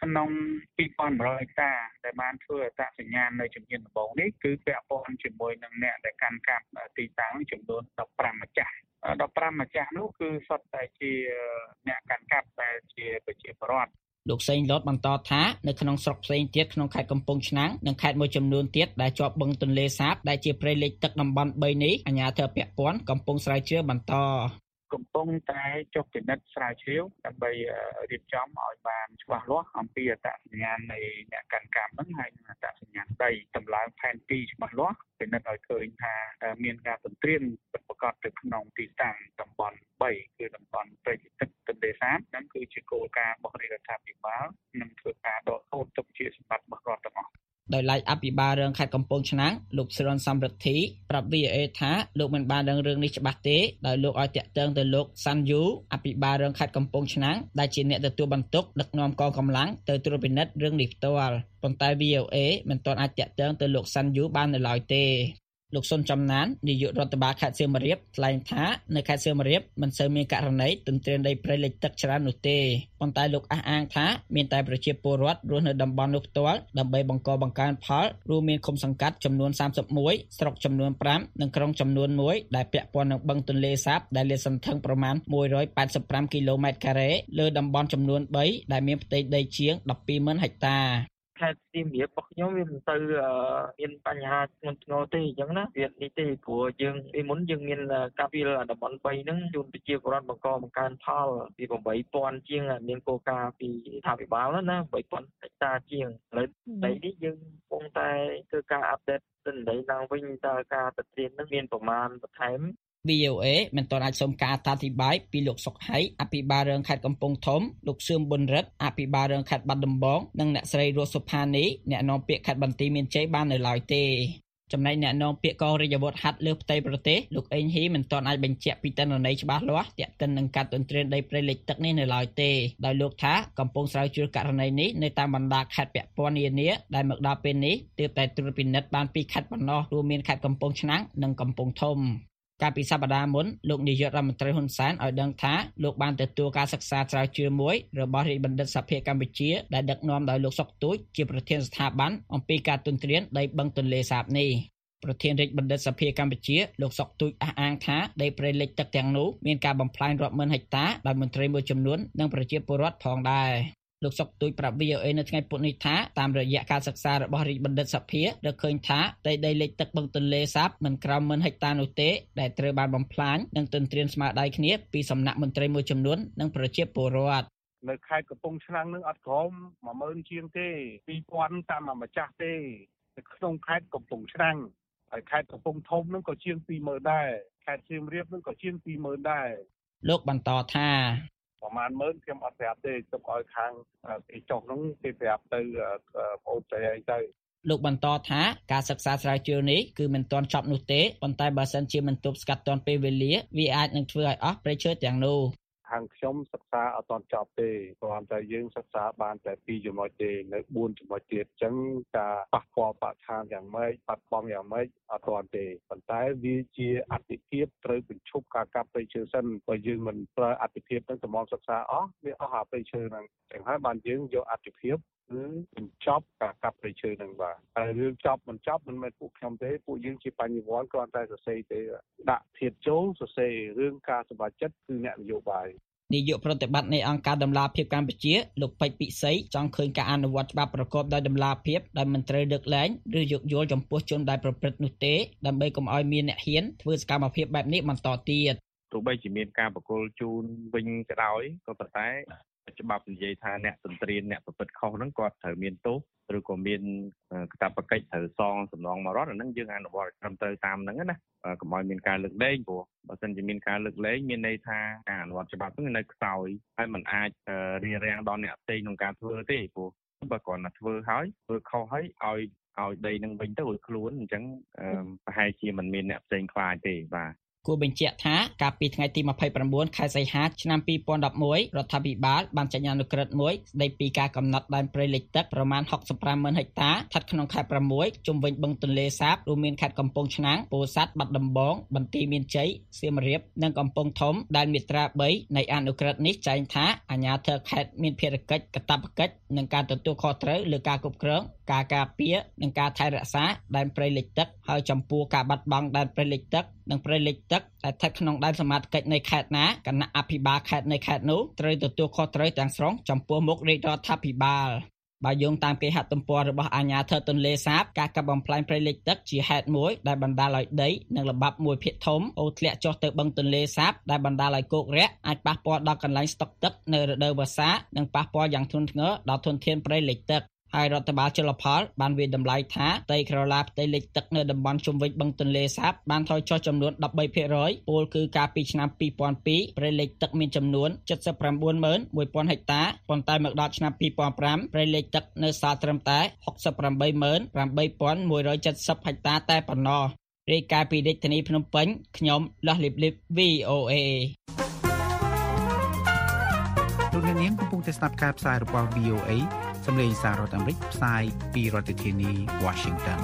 ក្នុង2,100 ហិកតាដែលបានធ្វើអត្តសញ្ញាណនៅជំហានដំបូងនេះគឺពាក់ព័ន្ធជាមួយនឹងអ្នកដែលកាន់កាប់ទីតាំងចំនួន15ម្ចាស់15ម្ចាស់នោះគឺសុទ្ធតែជាអ្នកកាន់កាប់ដែលជាប្រជាពលរដ្ឋលោកសេងលតបន្តថានៅក្នុងស្រុកផ្សេងទៀតក្នុងខេត្តកំពង់ឆ្នាំងនិងខេត្តមួយចំនួនទៀតដែលជាប់បឹងទន្លេសាបដែលជាព្រៃលិចទឹកតំបន់3នេះអាជ្ញាធរពាក់ព័ន្ធកំពុងស្រាវជ្រាវបន្តកំពុងតែចុះពិនិត្យស្រាវជ្រាវដើម្បីរៀបចំឲ្យបានច្បាស់លាស់អំពីអត្តសញ្ញាណនៃអ្នកកាន់កាប់ហ្នឹងហើយអត្តសញ្ញាណដីតម្លើងផែនទីច្បាស់លាស់ពិនិត្យឲ្យឃើញថាមានការទន្ទ្រានប្រកបទៅក្នុងទីតាំងតំបន់3គឺតំបន់ព្រៃលិចទឹកទន្លេសាបហ្នឹងគឺជាគោលការណ៍របស់រដ្ឋាភិបាលនិងធ្វើការដកហូតទុកជាសម្បត្តិរបស់រដ្ឋទាំងអស់ដោយឡែកអភិបាលរឿងខេត្តកំពង់ឆ្នាំងលោកស្រុនសំរិទ្ធីប្រាប់ VOA ថាលោកមិនបានដឹងរឿងនេះច្បាស់ទេដោយលោកឲ្យតាក់ទងទៅលោកសាន់យូអភិបាលរឿងខេត្តកំពង់ឆ្នាំងដែលជាអ្នកទទួលបន្ទុកដឹកនាំកងកម្លាំងទៅត្រួតពិនិត្យរឿងនេះផ្ទាល់ប៉ុន្តែ VOA មិនទាន់អាចតាក់ទងទៅលោកសាន់យូបាននៅឡើយទេលោកសុនចំណាននាយករដ្ឋបាលខេត្តសៀមរាបថ្លែងថានៅខេត្តសៀមរាបមិនសូវមានករណីទន្ទ្រានដីព្រៃលិចទឹកច្រើននោះទេប៉ុន្តែលោកអះអាងថាមានតែប្រជាពលរដ្ឋរស់នៅតំបន់នោះផ្ទាល់ដើម្បីបង្កបង្កើនផលរួមមានឃុំសង្កាត់ចំនួន31ស្រុកចំនួន5និងក្រុងចំនួន1ដែលពាក់ព័ន្ធនឹងបឹងទន្លេសាបដែលលាតសន្ធឹងប្រមាណ185គីឡូម៉ែត្រការ៉េលើតំបន់ចំនួន3ដែលមានផ្ទៃដីជាង 12,000 ហិកតាខេត្តសៀមរាបរបស់ខ្ញុំវាមិនទៅមានបញ្ហាធ្ងន់ធ្ងរទេអញ្ចឹងណាវានេះទេព្រោះយើងពីមុនយើងមានកាពីលតំបន់3ហ្នឹងជូនប្រជាពលរដ្ឋបង្កើនផលពី 8,000 ជាងមានគោលការណ៍ពីរដ្ឋាភិបាលណា 8,000 ហិកតាជាងឥឡូវដីនេះយើងកំពុងតែធ្វើការអាប់ដេតទិន្នន័យឡើងវិញតើការទៅត្រៀមហ្នឹងមានប្រមាណបន្ថែម VOA មិនទាន់អាចសុំការអធិប្បាយពីលោកសុកហៃអភិបាលរឿងខេត្តកំពង់ធំលោកសឿមប៊ុនរិទ្ធអភិបាលរឿងខេត្តបាត់ដំបងនិងអ្នកស្រីរស់សុផានីអ្នកនាំពាក្យខេត្តបន្ទាយមានជ័យបាននៅឡើយទេចំណែកអ្នកនាំពាក្យកងរាជអាវុធហត្ថលើផ្ទៃប្រទេសលោកអេងហ៊ីមិនទាន់អាចបញ្ជាក់ពីទិន្នន័យច្បាស់លាស់ទាក់ទិននឹងការទន្ទ្រានដីព្រៃលិចទឹកនេះនៅឡើយទេដោយលោកថាកំពុងស្រាវជ្រាវករណីនេះនៅតាមបណ្ដាខេត្តពាក់ព័ន្ធនានាដែលមកដល់ពេលនេះទើបតែត្រួតពិនិត្យបានពីខេត្តប៉ុណ្ណោះរួមមានខេត្តកំពង់ឆ្នាំងនិងកំពង់ធំកាលពីសប្តាហ៍មុនលោកនាយករដ្ឋមន្ត្រីហ៊ុនសែនឲ្យដឹងថាលោកបានទទួលការសិក្សាស្រាវជ្រាវមួយរបស់រាជបណ្ឌិតសភាកម្ពុជាដែលដឹកនាំដោយលោកសុកទូចជាប្រធានស្ថាប័នអំពីការទន្ទ្រានដីបឹងទន្លេសាបនេះប្រធានរាជបណ្ឌិតសភាកម្ពុជាលោកសុកទូចអះអាងថាដីព្រៃលិចទឹកទាំងនោះមានការបំផ្លាញរាប់ម៉ឺនហិកតាដោយមន្ត្រីមួយចំនួននិងប្រជាពលរដ្ឋផងដែរលោកសុកទូចប្រាប់ VOA នៅថ្ងៃពុធនេះថាតាមរយៈការសិក្សារបស់រាជបណ្ឌិតសភារកឃើញថាដីលិចទឹកបឹងទន្លេសាបមិនក្រោម1,000 ហិកតានោះទេដែលត្រូវបានបំផ្លាញនិងទន្ទ្រានស្មើដៃគ្នាពីសំណាក់មន្ត្រីមួយចំនួននិងប្រជាពលរដ្ឋនៅខេត្តកំពង់ឆ្នាំងនឹងអត់ក្រោម 10,000 ជាងទេ 2,000 តាមម្ចាស់ទេនៅក្នុងខេត្តកំពង់ឆ្នាំងហើយខេត្តកំពង់ធំនឹងក៏ជាង 20,000 ដែរខេត្តសៀមរាបនឹងក៏ជាង 20,000 ដែរលោកបន្តថាប្រហែល10000ខ្ញុំអត់ប្រាប់ទេទុកឲ្យខាងទីចុះហ្នឹងគេប្រាប់ទៅបងអូនស្រីអីទៅលោកបន្តថាការសិក្សាស្រាវជ្រាវនេះគឺមិនទាន់ចប់នោះទេប៉ុន្តែបើសិនជាមិនទប់ស្កាត់ទាន់ពេលវេលាវាអាចនឹងធ្វើឲ្យអស់ព្រៃឈើទាំងនោះខាងខ្ញុំសិក្សាអត់ទាន់ចប់ទេគ្រាន់តែយើងសិក្សាបានតែ2ចំណុចទេនៅ4ចំណុចទៀតអញ្ចឹងការប៉ះពាល់បរិស្ថានយ៉ាងម៉េចបាត់បង់យ៉ាងម៉េចអត់ទាន់ទេប៉ុន្តែវាជាអតិភិបត្រូវបញ្ឈប់ការកាប់ព្រៃឈើសិនបើយើងមិនប្រើអតិភិបនឹងតម្រង់សិក្សាអស់វាអស់អាព្រៃឈើហ្នឹងចឹងហើយបានយើងយកអតិភិបគឺបញ្ចប់ការកាប់ព្រៃឈើហ្នឹងបាទហើយរឿងចប់មិនចប់មិនមែនពួកខ្ញុំទេពួកយើងជាបញ្ញវន្តគ្រាន់តែសរសេរទេដាក់ធៀបចូលសរសេររឿងការសម្រេចចិត្តគឺអ្នកនយោបាយនាយកប្រតិបត្តិនៃអង្គការដំឡាភិបកម្ពុជាលោកពេជ្រពិសីចង់ឃើញការអនុវត្តច្បាប់ប្រកបដោយដំឡាភិបដោយមិនត្រូវលើកលែងឬយោគយល់ចំពោះជនដែលប្រព្រឹត្តនោះទេដើម្បីកុំឲ្យមានអ្នកហ៊ានធ្វើសកម្មភាពបែបនេះបន្តទៀតទោះបីជាមានការបកគលជូនវិញក៏ដោយក៏ប៉ុន្តែច្បាប់និយាយថាអ្នកទន្ទ្រានអ្នកប្រព្រឹត្តខុសហ្នឹងគាត់ត្រូវមានទោសឬក៏មានកាតព្វកិច្ចត្រូវសងសំណងមករដ្ឋអាហ្នឹងយើងអនុវត្តត្រឹមត្រូវតាមហ្នឹងណាកុំឲ្យមានការលើកលែងព្រោះបើសិនជាមានការលើកលែងមានន័យថាការអនុវត្តច្បាប់ហ្នឹងនៅខ្សោយហើយมันអាចរារាំងដល់អ្នកផ្សេងក្នុងការធ្វើទេព្រោះបើគាត់ណាធ្វើហើយធ្វើខុសហើយឲ្យដីនឹងវិញទៅរួចខ្លួនអញ្ចឹងប្រហែលជាមិនមានអ្នកផ្សេងខ្លាចទេបាទគួរបញ្ជាក់ថាកាលពីថ្ងៃទី29ខែសីហាឆ្នាំ2011រដ្ឋាភិបាលបានចេញអនុក្រឹត្យមួយស្តីពីការកំណត់ដែនព្រៃលិចទឹកប្រមាណ 65,000 ហិកតាស្ថិតក្នុងខេត្ត6ជុំវិញបឹងទន្លេសាបរួមមានខេត្តកំពង់ឆ្នាំង ពោធិ៍សាត់ បាត់ដំបង បន្ទាយមានជ័យ សៀមរាបនិងកំពង់ធំដែលមាត្រា3នៃអនុក្រឹត្យនេះចែងថាអាជ្ញាធរខេត្តមានភារកិច្ចកាតព្វកិច្ចនិងការទទួលខុសត្រូវលើការគ្រប់គ្រងការការពារនិងការថែរក្សាដែនព្រៃលិចទឹកហើយចំពោះការបាត់បង់ដែនព្រៃលិចទឹកនិងព្រៃលិចទឹកដែលស្ថិតក្នុងដែនសមត្ថកិច្ចនៃខេត្តណាគណៈអភិបាលខេត្តនៃខេត្តនោះត្រូវទទួលខុសត្រូវទាំងស្រុងចំពោះមុខរាជរដ្ឋាភិបាលបើយោងតាមគេហទំព័ររបស់អាជ្ញាធរទន្លេសាបការកាប់បំផ្លាញព្រៃលិចទឹកជាហេតុមួយដែលបណ្ដាលឲ្យដីនិងល្បាប់មួយភាគធំអូរធ្លាក់ចុះទៅបឹងទន្លេសាបដែលបណ្ដាលឲ្យគោករាក់អាចប៉ះពាល់ដល់កន្លែងស្តុកទឹកនៅរដូវវស្សានិងប៉ះពាល់យ៉ាងធ្ងន់ធ្ងរដល់ធនធានព្រៃលិចទឹកហើយរដ្ឋបាលជលផលបានវាយតម្លៃថាផ្ទៃក្រឡាផ្ទៃលិចទឹកនៅតំបន់ជុំវិញបឹងទន្លេសាបបានថយចុះចំនួន 13% ពលគឺកាលពីឆ្នាំ2002ព្រៃលិចទឹកមានចំនួន 791,000 ហិកតាប៉ុន្តែមកដល់ឆ្នាំ2005ព្រៃលិចទឹកនៅសល់ត្រឹមតែ 68,170 ហិកតាតែប៉ុណ្ណោះរាយការណ៍ពីរាជធានីភ្នំពេញខ្ញុំលាស់លីបលីប VOA លោកនាងកំពុងតែស្ដាប់ការផ្សាយរបស់ VOA សម្លេងសាររដ្ឋអាមេរិកផ្សាយពីរដ្ឋធានី Washington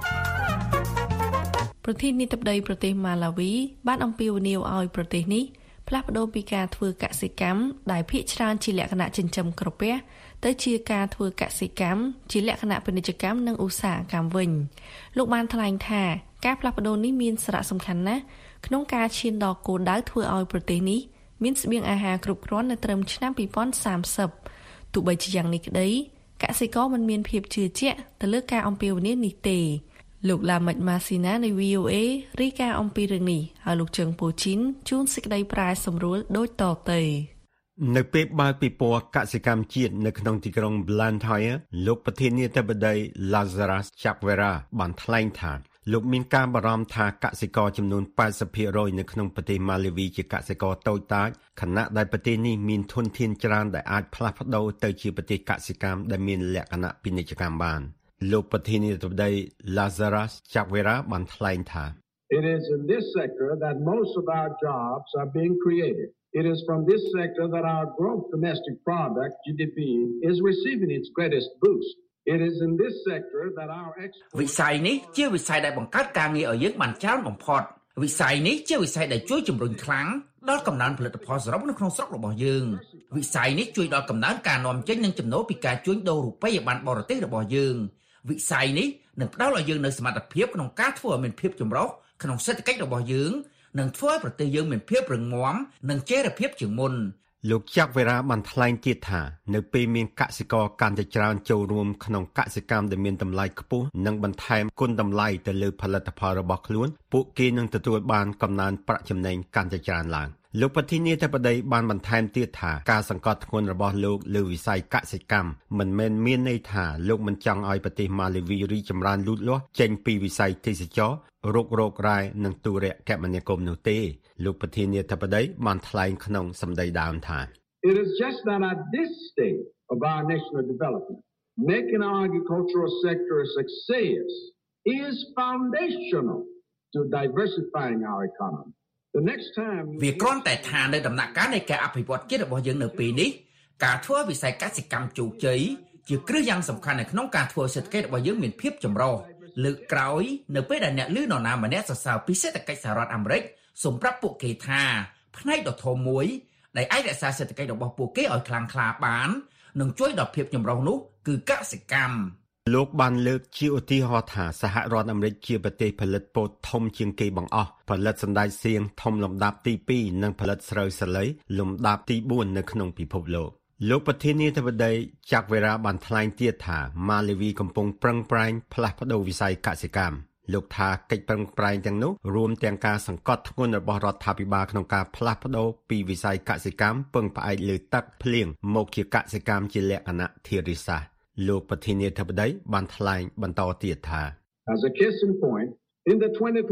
ប្រធានាធិបតីប្រទេសម៉ាឡាវីបានអំពាវនាវឲ្យប្រទេសនេះផ្លាស់ប្ដូរពីការធ្វើកសិកម្មដែលភាគច្រើនជាលក្ខណៈចិញ្ចឹមក្រពះទៅជាការធ្វើកសិកម្មជាលក្ខណៈពាណិជ្ជកម្មនិងឧស្សាហកម្មវិញលោកបានថ្លែងថាការផ្លាស់ប្ដូរនេះមានសារៈសំខាន់ណាស់ក្នុងការឈានដល់គោលដៅធ្វើឲ្យប្រទេសនេះមានស្បៀងអាហារគ្រប់គ្រាន់នៅត្រឹមឆ្នាំ2030ទោះបីជាយ៉ាងនេះក្តីកសិករមិនមានភាពជឿជាក់ទៅលើការអំពាវនាវនេះទេលោកឡាមិចម៉ាស៊ីណានៃ VOA រាយការណ៍អំពីរឿងនេះហើយលោកជើងពូជីនជួនសេចក្តីប្រែសម្រួលដូចតទៅនៅពេលបើកពិព័រណ៍កសិកម្មជាតិនៅក្នុងទីក្រុង Blantyre លោកប្រធានាធិបតី Lazarus Chakwera បានថ្លែងថាលោកមានការបារម្ភថាកសិករចំនួន 80% នៅក្នុងប្រទេសម៉ាឡាវីជាកសិករតូចតាចខណៈដែលប្រទេសនេះមានធនធានច្រើនដែលអាចផ្លាស់ប្ដូរទៅជាប្រទេសកសិកម្មដែលមានលក្ខណៈពាណិជ្ជកម្មបានលោកប្រធានាធិបតី Lazarus Chakwera បានថ្លែងថា It is in this sector that most of our jobs are being created. It is from this sector that our gross domestic product GDP is receiving its greatest boost.It is in this sector that our export វិស័យនេះជាវិស័យដែលបង្កើតការងារឲ្យយើងបានច្រើនបំផុតវិស័យនេះជាវិស័យដែលជួយជំរុញខ្លាំងដល់កំណើនផលិតផលសរុបនៅក្នុងស្រុករបស់យើងវិស័យនេះជួយដល់កំណើនការនាំចេញនិងចំណូលពីការជួញដូររូបិយប័ណ្ណបរទេសរបស់យើងវិស័យនេះនឹងផ្ដល់ឲ្យយើងនូវសមត្ថភាពក្នុងការធ្វើឲ្យមានភាពចម្រុះក្នុងសេដ្ឋកិច្ចរបស់យើងនិងធ្វើឲ្យប្រទេសយើងមានភាពរឹងមាំនិងចីរភាពជាងមុនលោកចាក់វេរ៉ាបានថ្លែងទៀតថានៅពេលមានកសិករកាន់តែច្រើនចូលរួមក្នុងកសិកម្មដែលមានតម្លៃខ្ពស់និងបន្ថែមគុណតម្លៃទៅលើផលិតផលរបស់ខ្លួនពួកគេនឹងទទួលបានកំណើនប្រាក់ចំណេញកាន់តែច្រើនឡើងលោកប្រធានាធិបតីបានបន្ថែមទៀតថាការសង្កត់ធ្ងន់របស់លោកលើវិស័យកសិកម្មមិនមែនមានន័យថាលោកមិនចង់ឲ្យប្រទេសម៉ាឡាវីរីកចម្រើនលូតលាស់ចេញពីវិស័យទេសចរណ៍រករ៉ែនិងទូរគមនាគមន៍នោះទេលោកប្រធានាធិបតីបានថ្លែងក្នុងសម្ដីដើមថា It is just that at this stage of our national development making our agricultural sector a success is foundational to diversifying our economy The next time វាគ្រាន់តែថានៅដំណាក់កាលនៃការអភិវឌ្ឍជាតិរបស់យើងនៅពេលនេះការធ្វើវិស័យកសិកម្មជោគជ័យជាគ្រឹះយ៉ាងសំខាន់នៅក្នុងការធ្វើសេដ្ឋកិច្ចរបស់យើងមានភាពចម្រុះលើកក្រោយនៅពេលដែលអ្នកឮនរណាម្នាក់សរសើរពីសេដ្ឋកិច្ចសហរដ្ឋអាមេរិកសូមប្រាប់ពួកគេថាផ្នែកដ៏ធំមួយដែលអាចរក្សាសេដ្ឋកិច្ចរបស់ពួកគេឲ្យខ្លាំងក្លាបាននិងជួយដល់ភាពចម្រុះនោះគឺកសិកម្មលោកបានលើកជាឧទាហរណ៍ថាសហរដ្ឋអាមេរិកជាប្រទេសផលិតពោតធំជាងគេបង្អស់ផលិតសណ្តែកសៀងធំលំដាប់ទី2និងផលិតស្រូវសាលីលំដាប់ទី4នៅក្នុងពិភពលោកប្រធានាធិបតីចាក់វេរ៉ាបានថ្លែងទៀតថាម៉ាឡាវីកំពុងប្រឹងប្រែងផ្លាស់ប្ដូរវិស័យកសិកម្មលោកថាកិច្ចប្រឹងប្រែងទាំងនោះរួមទាំងការសង្កត់ធ្ងន់របស់រដ្ឋាភិបាលក្នុងការផ្លាស់ប្ដូរពីវិស័យកសិកម្មពឹងផ្អែកលើទឹកភ្លៀងមកជាកសិកម្មជាលក្ខណៈធារាសាស្ត្រលោកប្រធានាធិបតីបានថ្លែងបន្តទៀតថា As a case in point in the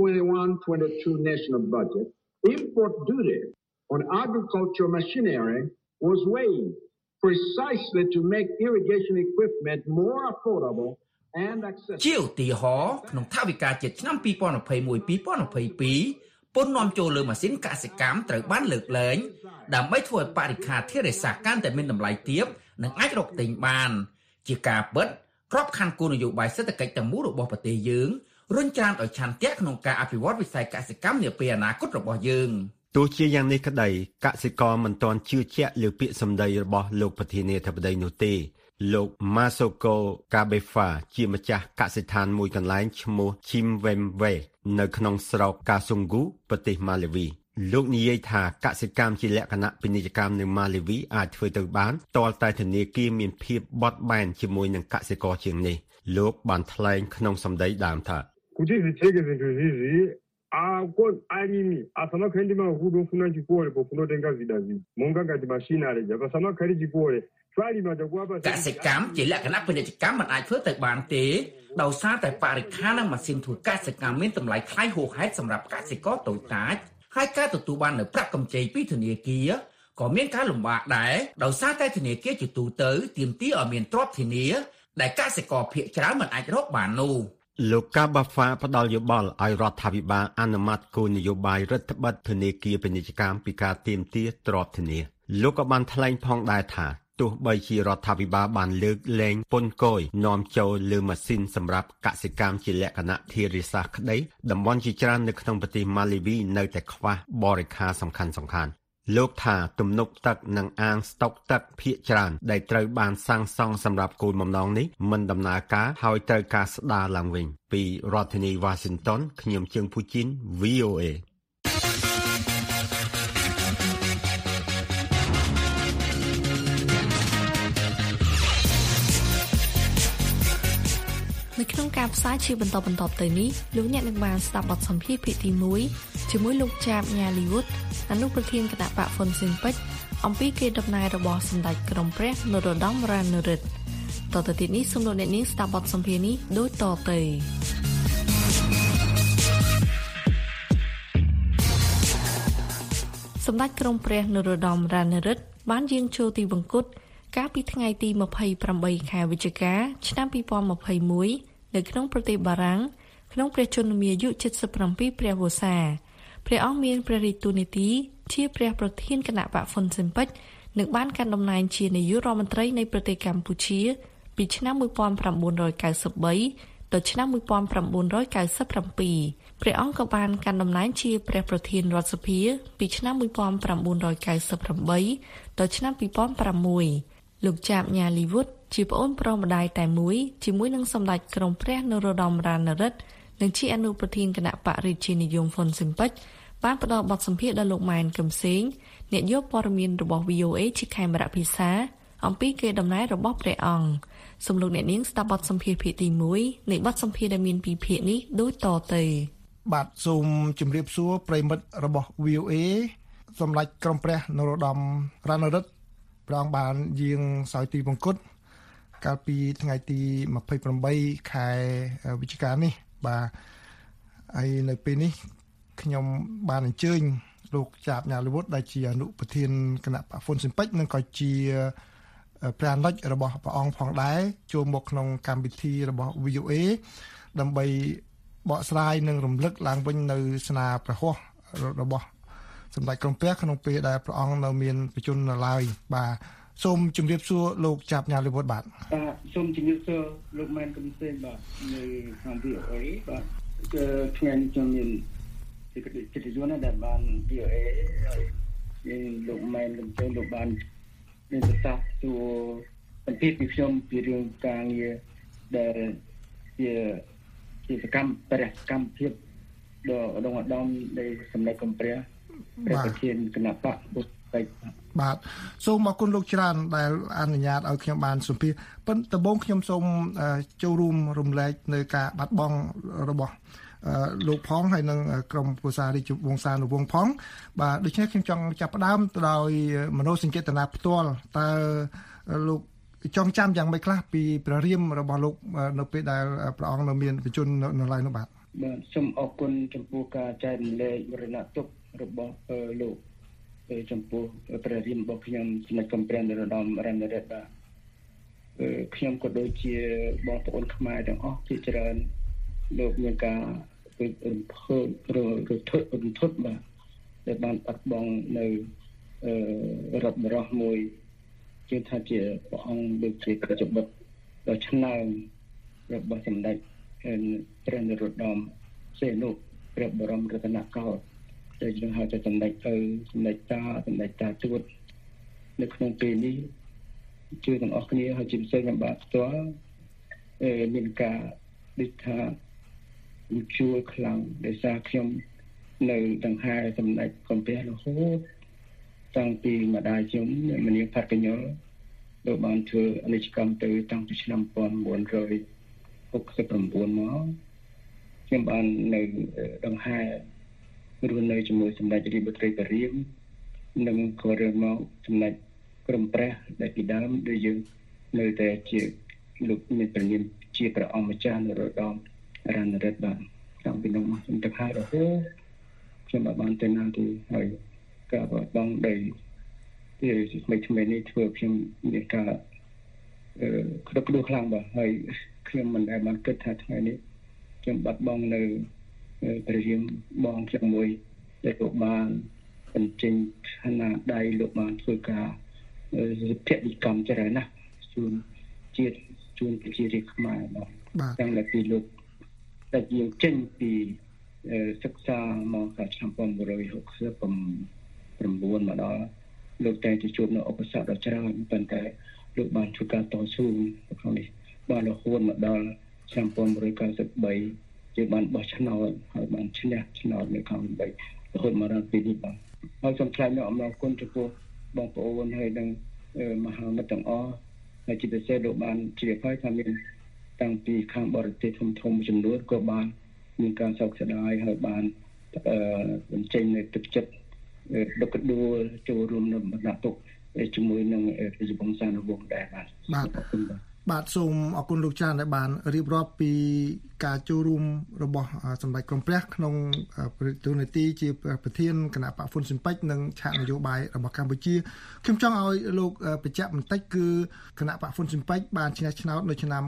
2021-22 national budget import duty on agricultural machinery was waived precisely to make irrigation equipment more affordable and accessible ជាឧទាហរណ៍ក្នុងថវិកាជាតិឆ្នាំ2021-2022 ពន្ធនាំចូលលើម៉ាស៊ីនកសិកម្មត្រូវបានលើកលែងដើម្បីធ្វើឲ្យបរិក្ខារធារាសាស្ត្រកាន់តែមានតម្លៃទាបនិងអាចរកទិញបានជាការពិតក្របខ័ណ្ឌគោលនយោបាយសេដ្ឋកិច្ចទាំងមូលរបស់ប្រទេសយើងរុញច្រានឲ្យឆន្ទៈក្នុងការអភិវឌ្ឍវិស័យកសិកម្មនាពេលអនាគតរបស់យើងទោះជាយ៉ាងនេះក្តីកសិករមិនទាន់ជឿជាក់លើពាក្យសម្ដីរបស់លោកប្រធានាធិបតីនោះទេលោក Masoko Kabefa ជាម្ចាស់កសិដ្ឋានមួយកន្លែងឈ្មោះ Chimwemwe នៅក្នុងស្រុក Kasungu ប្រទេសម៉ាឡាវីលោកនិយាយថាកសិកម្មជាលក្ខណៈពាណិជ្ជកម្មនៅម៉ាឡាវីអាចធ្វើទៅបានទាល់តែធនាគារមានភាពបត់បែនជាមួយនឹងកសិករជាងនេះលោកបានថ្លែងក្នុងសម្ដីដើមថាកសិកម្មជាលក្ខណៈពាណិជ្ជកម្មមិនអាចធ្វើទៅបានទេដោយសារតែបរិក្ខារនិងម៉ាស៊ីនធ្វើកសិកម្មមានតម្លៃថ្លៃហួសហេតុសម្រាប់កសិករតូចតាចហើយការទទួលបាននូវប្រាក់កម្ចីពីធនាគារក៏មានការលំបាកដែរដោយសារតែធនាគារជាទូទៅទាមទារឲ្យមានទ្រព្យធានាដែលកសិករភាគច្រើនមិនអាចរកបាននោះលោកកាបាហ្វាផ្ដល់យោបល់ឲ្យរដ្ឋាភិបាលអនុម័តគោលនយោបាយរដ្ឋបិទធនាគារពាណិជ្ជកម្មពីការទាមទារទ្រព្យធានាលោកក៏បានថ្លែងផងដែរថាទោះបីជារដ្ឋាភិបាលបានលើកលែងពន្ធគយនាំចូលលើម៉ាស៊ីនសម្រាប់កសិកម្មជាលក្ខណៈធារាសាស្ត្រក្តីតំបន់ជាច្រើននៅក្នុងប្រទេសម៉ាឡាវីនៅតែខ្វះបរិក្ខារសំខាន់ៗលោកថាទំនប់ទឹកនិងអាងស្តុកទឹកភាគច្រើនដែលត្រូវបានសាងសង់សម្រាប់គោលបំណងនេះមិនដំណើរការហើយត្រូវការស្ដារឡើងវិញពីរដ្ឋធានី Washington ខ្ញុំជើងភូជីន VOA នៅក្នុងការផ្សាយជាបន្តទៅនេះលោកអ្នកនឹងបានស្ដាប់បទសម្ភាសន៍ភាគទី1ជាមួយលោកចាបញ៉ាលីវុឌ្ឍអនុប្រធានគណៈបកហ្វុនស៊ិនពេជ្រអំពីកេរដំណែលរបស់សម្ដេចក្រមព្រះនរោត្តមរណរដ្ឋតទៅទៀតនេះសូមលោកអ្នកនាងស្ដាប់បទសម្ភាសន៍នេះដូចតទៅសម្ដេចក្រមព្រះនរោត្តមរណរដ្ឋបានយាងចូលទីវង្គតកាលពីថ្ងៃទី28ខែវិច្ឆិកាឆ្នាំ2021នៅក្នុងប្រទេសបារាំងក្នុងព្រះជន្មាយុ77ព្រះវស្សាព្រះអង្គមានព្រះរាជតួនាទីជាព្រះប្រធានគណៈបកហ្វុនស៊ិនពេជ្រនិងបានកាន់តំណែងជានាយករដ្ឋមន្ត្រីនៃប្រទេសកម្ពុជាពីឆ្នាំ1993ដល់ឆ្នាំ1997ព្រះអង្គក៏បានកាន់តំណែងជាព្រះប្រធានរដ្ឋសភាពីឆ្នាំ1998ដល់ឆ្នាំ2006លោកចាបញ៉ាលីវុឌ្ឍជាប្អូនប្រុសម្ដាយតែមួយជាមួយនឹងសម្ដេចក្រមព្រះនរោត្តមរណរដ្ឋនិងជាអនុប្រធានគណៈបករាជានិយមហ្វុនស៊ិនពេជ្របានផ្ដល់បទសម្ភាសន៍ដល់លោកម៉ែនកឹមសេងអ្នកយកព័ត៌មានរបស់ VOA ជាខេមរៈភាសាអំពីកេរដំណែលរបស់ព្រះអង្គសូមលោកអ្នកនាងស្ដាប់បទសម្ភាសន៍ភាគទី1នៃបទសម្ភាសន៍ដែលមានពីរភាគនេះដូចតទៅបាទសូមជម្រាបសួរប្រិមិត្តរបស់ VOA សម្ដេចក្រមព្រះនរោត្តមរណរដ្ឋព្រះអង្គបានយាងសោយទីវង្គតកាលពីថ្ងៃទី28ខែវិច្ឆិកានេះបាទហើយនៅពេលនេះខ្ញុំបានអញ្ជើញលោកចាបញ៉ាលីវុឌ្ឍដែលជាអនុប្រធានគណៈបកហ្វុនស៊ិនពេជ្រនិងក៏ជាព្រះអនុជរបស់ព្រះអង្គផងដែរចូលមកក្នុងកម្មវិធីរបស់ VOA ដើម្បីបកស្រាយនិងរំលឹកឡើងវិញនៅស្នាព្រះហស្ថរបស់សម្ដេចក្រមព្រះក្នុងពេលដែលព្រះអង្គនៅមានប្រជញ្ញនៅឡើយបាទសូមជម្រាបសួរលោកចាបញ៉ាលីវុឌ្ឍបាទសូមជម្រាបសួរលោកម៉ែនកឹមសេងបាទនៅក្នុង VOA បាទគឺថ្ងៃនេះខ្ញុំមានជាទីយល់ណាស់ដែលបាន VOA ហើយលោកម៉ែនកឹមសេងលោកបានមានប្រសាសន៍សួរសម្ភាសន៍ពីខ្ញុំពីរឿងការងារដែលជាសកម្មភាពដ៏ឧត្តមឧត្តមនៃសម្ដេចក្រមព្រះប្រធានគណៈបកបុស្តិចបាទសូមអរគុណលោកច្រើនដែលអនុញ្ញាតឲ្យខ្ញុំបានសម្ភាសន៍ប៉ុន្តែដំបូងខ្ញុំសូមចូលរួមរំលែកនៅការបាត់បង់របស់លោកផងហើយនឹងក្រុមប្រសារាជវង្សានុវង្សផងបាទដូច្នេះខ្ញុំចង់ចាប់ផ្ដើមទៅដោយមនោសញ្ចេតនាផ្ទាល់តើលោកចង់ចាំយ៉ាងម៉េចខ្លះពីព្រះរាមរបស់លោកនៅពេលដែលព្រះអង្គនៅមានប្រជញ្ញនៅឡើយនោះបាទសូមអរគុណចំពោះការចែករំលែកមរណទុក្ខរបស់លោកចំពោះព្រះរាមរបស់ខ្ញុំសម្ដេចក្រមព្រះនរោត្តមរណរដ្ឋបាទខ្ញុំក៏ដូចជាបងប្អូនខ្មែរទាំងអស់ជាច្រើនលោកមានការគឺរំភើបរន្ធត់បាទដែលបានបាត់បង់នៅរដ្ឋបរោះមួយជាថាជាព្រះអង្គដូចជាក្រចបុត្រដ៏ឆ្នើមរបស់សម្ដេចព្រះនរោត្តមសីហនុព្រះបរមរតនកោដ្ឋដែលយើងហៅថាសម្ដេចសម្ដេចតាជួតនៅក្នុងពេលនេះជឿទាំងអស់គ្នាហើយជាពិសេសខ្ញុំបាទផ្ទាល់មានការដូចថាជួយខ្លាំងដោយសារខ្ញុំនៅដង្ហែសម្ដេចកំពះរហូតតាំងពីម្ដាយខ្ញុំមនាងផាត់កញ្ញុលដោយបានធ្វើអនិច្ចកម្មទៅតាំងពីឆ្នាំ1969មកខ្ញុំបាននៅដង្ហែរស់នៅជាមួយសម្ដេចរាជបុត្រីតារៀងនិងក៏រើមកសម្ដេចក្រមព្រះដែលពីដើមដែលយើងនៅតែជាលោកមានព្រះនាមជាព្រះអង្គម្ចាស់នរោត្តមរណរដ្ឋបាទតាំងពីនោះមកខ្ញុំទៅខែរហូតខ្ញុំបានទៅណាទីហើយការបង់ដីទីថ្មីនេះធ្វើខ្ញុំមានការក្តុកក្តៅខ្លាំងបាទហើយខ្ញុំមិនដែលបានគិតថាថ្ងៃនេះខ្ញុំបាត់បង់នៅព្រះរាមបងខ្ញុំមួយដែលលោកបានបញ្ចេញឋានៈដៃលោកបានធ្វើការភក្តិកម្មច្រើនណាស់ជូនជាតិជូនប្រជារាស្ត្រខ្មែរបាទតាំងពីលោកតែយើងចេញពីសិក្សាមកកាលឆ្នាំ1969មកដល់លោកតែទៅជួបនៅឧបសគ្គដ៏ច្រើនប៉ុន្តែលោកបានធ្វើការតស៊ូក្នុងនេះបានរហូតមកដល់ឆ្នាំ1993យើងបានបោះឆ្នោតហើយបានឈ្នះឆ្នោតនៅខាង3រហូតមកដល់ពេលនេះបាទហើយសូមថ្លែងនូវអំណរគុណចំពោះបងប្អូនហើយនិងមហាមិត្តទាំងអស់ហើយជាពិសេសលោកបានជ្រាបហើយថាមានតាំងពីខាងបរទេសធំចំនួនក៏បានមានការសោកស្ដាយហើយបានបញ្ចេញនៅទឹកចិត្តដកដួលចូលរួមនៅបណ្ដាទុកជាមួយនឹងរាជវង្សានុវង្សដែរបាទសូមអរគុណលោកចាន់ដែលបានរៀបរាប់ពីការចូលរួមរបស់សម្ដេចក្រមព្រះក្នុងទូនាទីជាប្រធានគណៈបកហ៊ុនស៊ិនប៉ិចនិងឆាកនយោបាយរបស់កម្ពុជាខ្ញុំចង់ឲ្យលោកបញ្ជាក់បន្តិចគឺគណៈបកហ៊ុនស៊ិនប៉ិចបានឈ្នះឆ្នោតនៅឆ្នាំ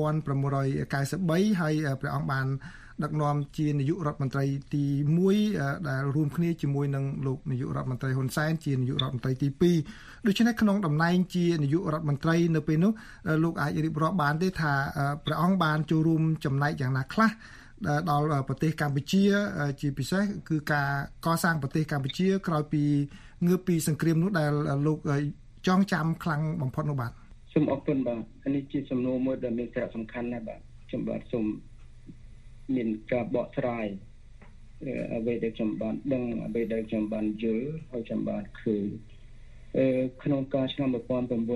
1993ហើយព្រះអង្គបានដឹកនាំជានាយករដ្ឋមន្ត្រីទី1ដែលរួមគ្នាជាមួយនឹងលោកនាយករដ្ឋមន្ត្រីហ៊ុនសែនជានាយករដ្ឋមន្ត្រីទី2ដូច្នេះក្នុងតំណែងជានាយករដ្ឋមន្ត្រីនៅពេលនោះលោកអាចរៀបរាប់បានទេថាព្រះអង្គបានចូលរួមចំណែកយ៉ាងណាខ្លះដល់ប្រទេសកម្ពុជាជាពិសេសគឺការកសាងប្រទេសកម្ពុជាក្រោយពីងើបពីសង្គ្រាមនោះដែលលោកចងចាំខ្លាំងបំផុតនោះបាទសូមអរគុណបាទនេះជាសំណួរមួយដែលមានសារៈសំខាន់ណាស់បាទខ្ញុំបាទសូមមានការបកស្រាយអ្វីដែលខ្ញុំបានដឹងអ្វីដែលខ្ញុំបានយល់ហើយខ្ញុំបានឃើញក្នុងកាលឆ្នាំ1993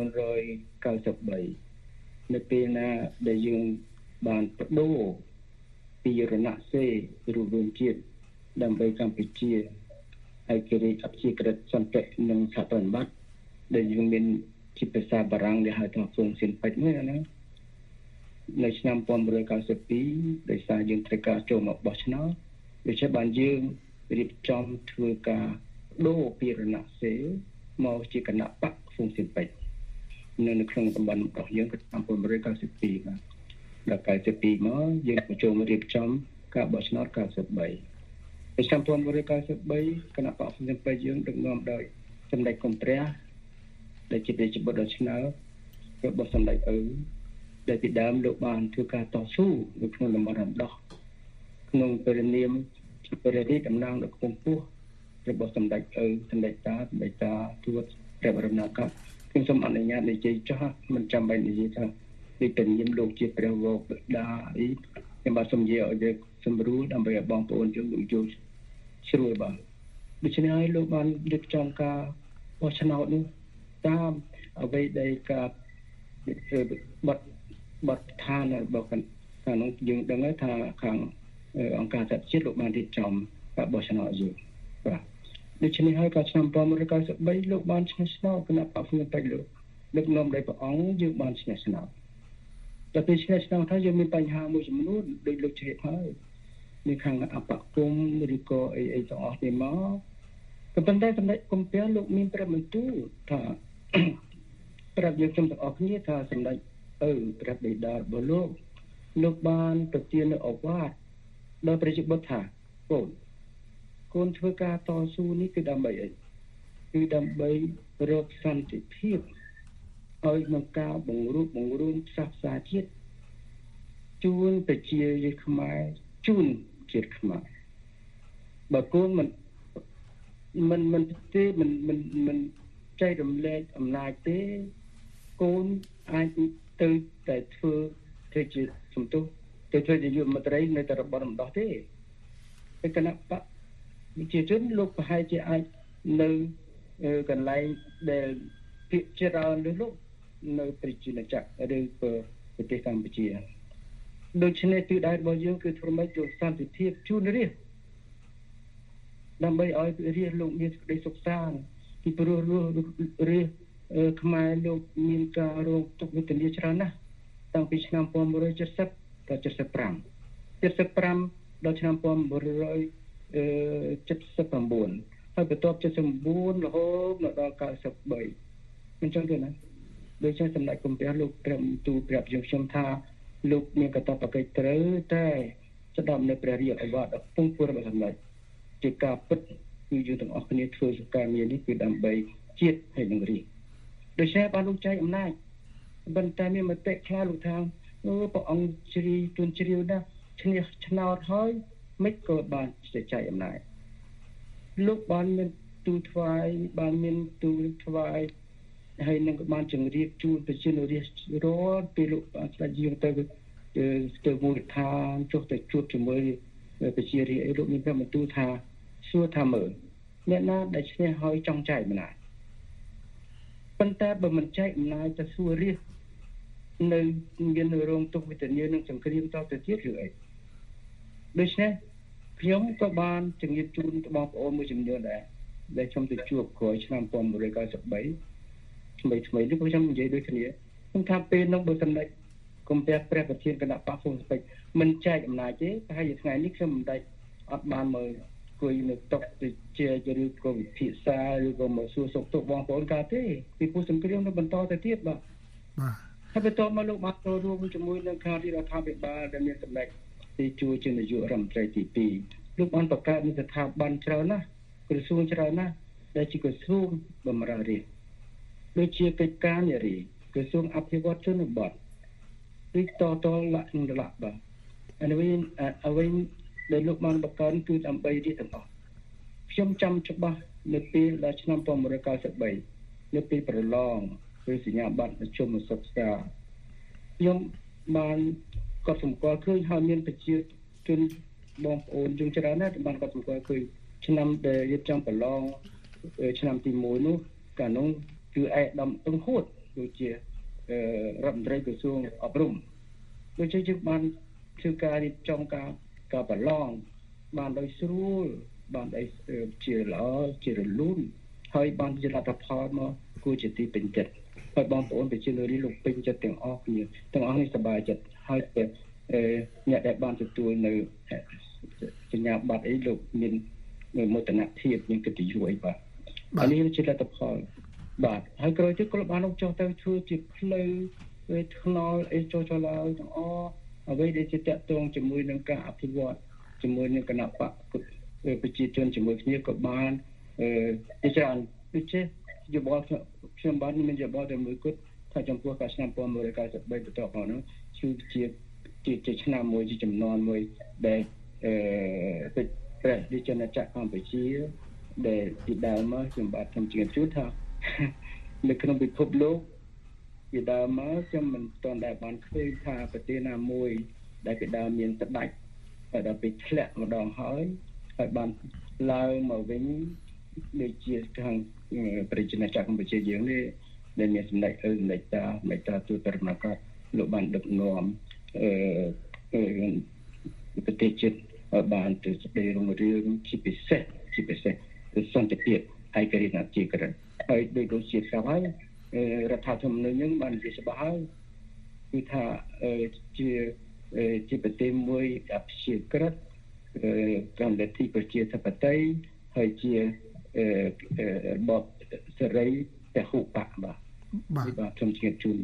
នៅពេលណាដែលយើងបានបដូរពីរណសេរីរួមជាតិដើម្បីកម្ពុជាហើយគេរៀបអភិក្រិតសន្តិនិងសហប្រតិបត្តិដែលយើងមានជាភាសាបារាំងដែលហៅថាហ្វុងស៊ិនប៉ិចនេះណានៅឆ្នាំ1992ដោយសារយើងត្រូវការចូលមកបោះឆ្នោតដូច្នេះបានយើងរៀបចំធ្វើការដូរពីរណសេរីមកជាគណៈបកហ្វុងស៊ិនប៉ិចនៅក្នុងតំបន់របស់យើងឆ្នាំ1992បាទដល់92មកយើងបញ្ចូលមករៀបចំការបោះឆ្នោត93ឆ្នាំ1993គណៈបកហ្វុងស៊ិនប៉ិចយើងដឹកនាំដោយសម្ដេចកុម្ពព្រះដែលជារាជបុត្រដ៏ឆ្នើមរបស់សម្ដេចដែលពីដើមលោកបានធ្វើការតស៊ូនៅក្នុងតំបន់រំដោះក្នុងព្រះនាមជាព្រះរាជតំណាងដ៏ខ្ពង់ខ្ពស់របស់សម្ដេចសម្ដេចតាទួតព្រះបរមនាថខ្ញុំសូមអនុញ្ញាតនិយាយចោះមិនចាំបាច់និយាយថាពីព្រះនាមលោកជាព្រះវរបិតាអីខ្ញុំបាទសូមនិយាយឲ្យសម្រួលដើម្បីឲ្យបងប្អូនយើងយល់ស្រួលបាទដូច្នេះហើយលោកបានរៀបចំការបោះឆ្នោតនេះតាមអ្វីដែលការបត់ឋានរបស់ខាងនោះយើងដឹងថាខាងអង្គការសហជាតិលោកបានរៀបចំការបោះឆ្នោតយើងបាទដូច្នេះហើយក៏ឆ្នាំ1993លោកបានឈ្នះឆ្នោតគណៈបកហ្វុងស៊ិនប៉ិចលោកដឹកនាំដោយព្រះអង្គយើងបានឈ្នះឆ្នោតតែពេលឈ្នះឆ្នោតហើយយើងមានបញ្ហាមួយចំនួនដូចលោកជ្រាបហើយនៅខាងអបគមឬក៏អីទាំងអស់នេះមកក៏ប៉ុន្តែសម្ដេចកុម្ពះលោកមានប្រាប់បន្ទូលថាប្រាប់យើងទាំងអស់គ្នាថាសម្ដេចប្រាប់បិតារបស់លោកបានប្រទាននូវឱវាទដល់ប្រជាបុត្រថាកូនធ្វើការតស៊ូនេះគឺដើម្បីអីគឺដើម្បីរកសន្តិភាពឲ្យក្នុងការបង្រួបបង្រួមសាសនាជាតិជូនប្រជារាស្ត្រខ្មែរជូនជាតិខ្មែរបើកូនមិនទេមិនចែករំលែកអំណាចទេកូនអាចទៅតែធ្វើជាសំទុះទៅធ្វើជាយុវមន្ត្រីនៅតែរបបរំដោះទេតែគណៈបកប្រជាជនលោកប្រហែលជាអាចនៅកន្លែងដែលភាគច្រើនលោកនៅប្រជាជាតិឬប្រទេសកម្ពុជាដូច្នេះទិសដៅរបស់យើងគឺធ្វើម៉េចយកសន្តិភាពជូនរាស្ត្រដើម្បីឲ្យរាស្ត្រលោកមានសេចក្តីសុខសាន្តពីព្រោះរាស្ត្រខ្មែរលោកមានការរងទុក្ខវេទនាច្រើនណាស់តាំងពីឆ្នាំ1970ដល់75ដល់ឆ្នាំ1979ហើយបន្ទាប់79រហូតមកដល់93មិនចឹងទេណាដូចជាសម្ដេចគម្ពីរលោកព្រះទូលប្រាប់យើងខ្ញុំថាលោកមានកាតព្វកិច្ចត្រូវតែស្ដាប់នៅព្រះរាជឱវាទដ៏ពងពួររបស់សម្ដេចជាការពិតគឺយើងទាំងអស់គ្នាធ្វើសកម្មភាពនេះគឺដើម្បីជាតិហើយនឹងរាជដូច្នេះបានលោកចែកអំណាចប៉ុន្តែមានមតិខ្លះលោកថាព្រះអង្គជ្រីជួនជ្រាវណាស់ឈ្នះឆ្នោតហើយមិនក៏បានចែកអំណាចលោកបានមានទូថ្វាយបានមានទូថ្វាយហើយនឹងក៏បានជម្រាបជូនប្រជារាស្ត្ររាល់ពេលលោកបានស្ដេចយាងទៅមូលដ្ឋានចុះទៅជួបជាមួយប្រជារាស្ត្រលោកមានប្របន្ទូលថាសួរថាមើលអ្នកណាដែលឈ្នះហើយចង់ចែកអំណាចប៉ុន្តែបើមិនចែកអំណាចទៅសួររាស្ត្រនៅមានរងទុក្ខវេទនានឹងសង្គ្រាមតទៅទៀតឬអីដូច្នេះខ្ញុំក៏បានជំរាបជូនបងប្អូនមួយចំនួនដែរដែលខ្ញុំទៅជួបក្រោយឆ្នាំ1993ថ្មីនេះខ្ញុំនិយាយដូចគ្នាខ្ញុំថាពេលនោះបើសម្ដេចគម្ពីរព្រះប្រធានគណៈបកហ្វូស្ពេចមិនចែកអំណាចទេប្រហែលជាថ្ងៃនេះខ្ញុំមិនដាច់អត់បានមើលគួយនៅតុទៅជាឬក៏វិភាសាឬក៏មកសួរសុខទុក្ខបងប្អូនកាទេពីព្រោះសង្គ្រាមនៅបន្តទៅទៀតបាទហើយបន្ទាប់មកលោកបានចូលរួមជាមួយនឹងខាងរដ្ឋាភិបាលដែលមានសម្ដេចទីជួជានាយករដ្ឋមន្ត្រីទី2លោកបានបង្កើតមានស្ថាប័នច្រើនណាស់ក្រសួងច្រើនណាស់ដែលជាក្រសួងបម្រើរាស្ត្រដូចជាកិច្ចការនារីក្រសួងអភិវឌ្ឍជនបទឬតលៈនឹងលៈបាទអ្វីដែលលោកបានបង្កើតគឺដើម្បីរាជទាំងអស់ខ្ញុំចាំច្បាស់នៅពេលដល់ឆ្នាំ1993នៅពេលប្រឡងឬសញ្ញាបត្រមធ្យមសិក្សាខ្ញុំបានកត់សម្គាល់ឃើញហើយមានប្រជាជនបងប្អូនយើងច្រើនណាស់បានកត់សម្គាល់ឃើញឆ្នាំដែលរៀបចំប្រឡងឆ្នាំទី1នោះកាលនោះគឺឯកឧត្តមអឹងហួតដូចជារដ្ឋមន្ត្រីក្រសួងអប់រំដូចជាយើងបានធ្វើការរៀបចំការប្រឡងបានដោយស្រួលបានដោយជាល្អជារលូនហើយបានជាលទ្ធផលមកគួរជាទីពេញចិត្តហើយបងប្អូនប្រជាជនលោកពេញចិត្តទាំងអស់គ្នាទាំងអស់នេះសប្បាយចិត្តហើយអ្នកដែលបានទទួលនៅសញ្ញាបត្រអីលោកមានមោទនភាពមានកិត្តិយសអីបាទអានេះជាលទ្ធផលបាទហើយក្រោយទៀតក៏បានលោកចុះទៅធ្វើជាផ្លូវថ្នល់អីចុះចឡើងទាំងអស់អ្វីដែលជាតកតងជាមួយនឹងការអភិវឌ្ឍជាមួយនឹងគណៈបកប្រជាជនជាមួយគ្នាក៏បានជាច្រើនដូចជាយោបល់ខ្ញុំបានមានយោបល់តែមួយគត់ថាចំពោះកាលឆ្នាំ1993បន្តមកនោះជាឆ្នាំមួយជាចំនួនមួយដែលប្រជាជនចក្រកម្ពុជាដែលពីដើមមកខ្ញុំបាទខ្ញុំជឿថានៅក្នុងពិភពលោកពីដើមមកខ្ញុំមិនទាន់ដែលបានឃើញថាប្រទេសណាមួយដែលពីដើមមានស្ដេចហើយដល់ពេលធ្លាក់ម្ដងហើយបានឡើងមកវិញដូចជាខាងប្រជាជនចក្រកម្ពុជាយើងនេះដែលមានសម្ដេចសម្ដេចតាទូតរណកលោកបានដឹកនាំប្រទេសជាតិបានទៅស្ដីរុងរឿងជាពិសេសសន្តិភាពឯករាជ្យជាក្រិតហើយដូចជាស្រាប់ហើយរដ្ឋធម្មនុញ្ញនឹងបាននិយាយច្បាស់ហើយគឺថាជាប្រទេសមួយអភិជាក្រិតកម្មលទ្ធិប្រជាធិបតេយ្យហើយជារបបសេរីពហុបកបាទខ្ញុំជឿជូនបាទ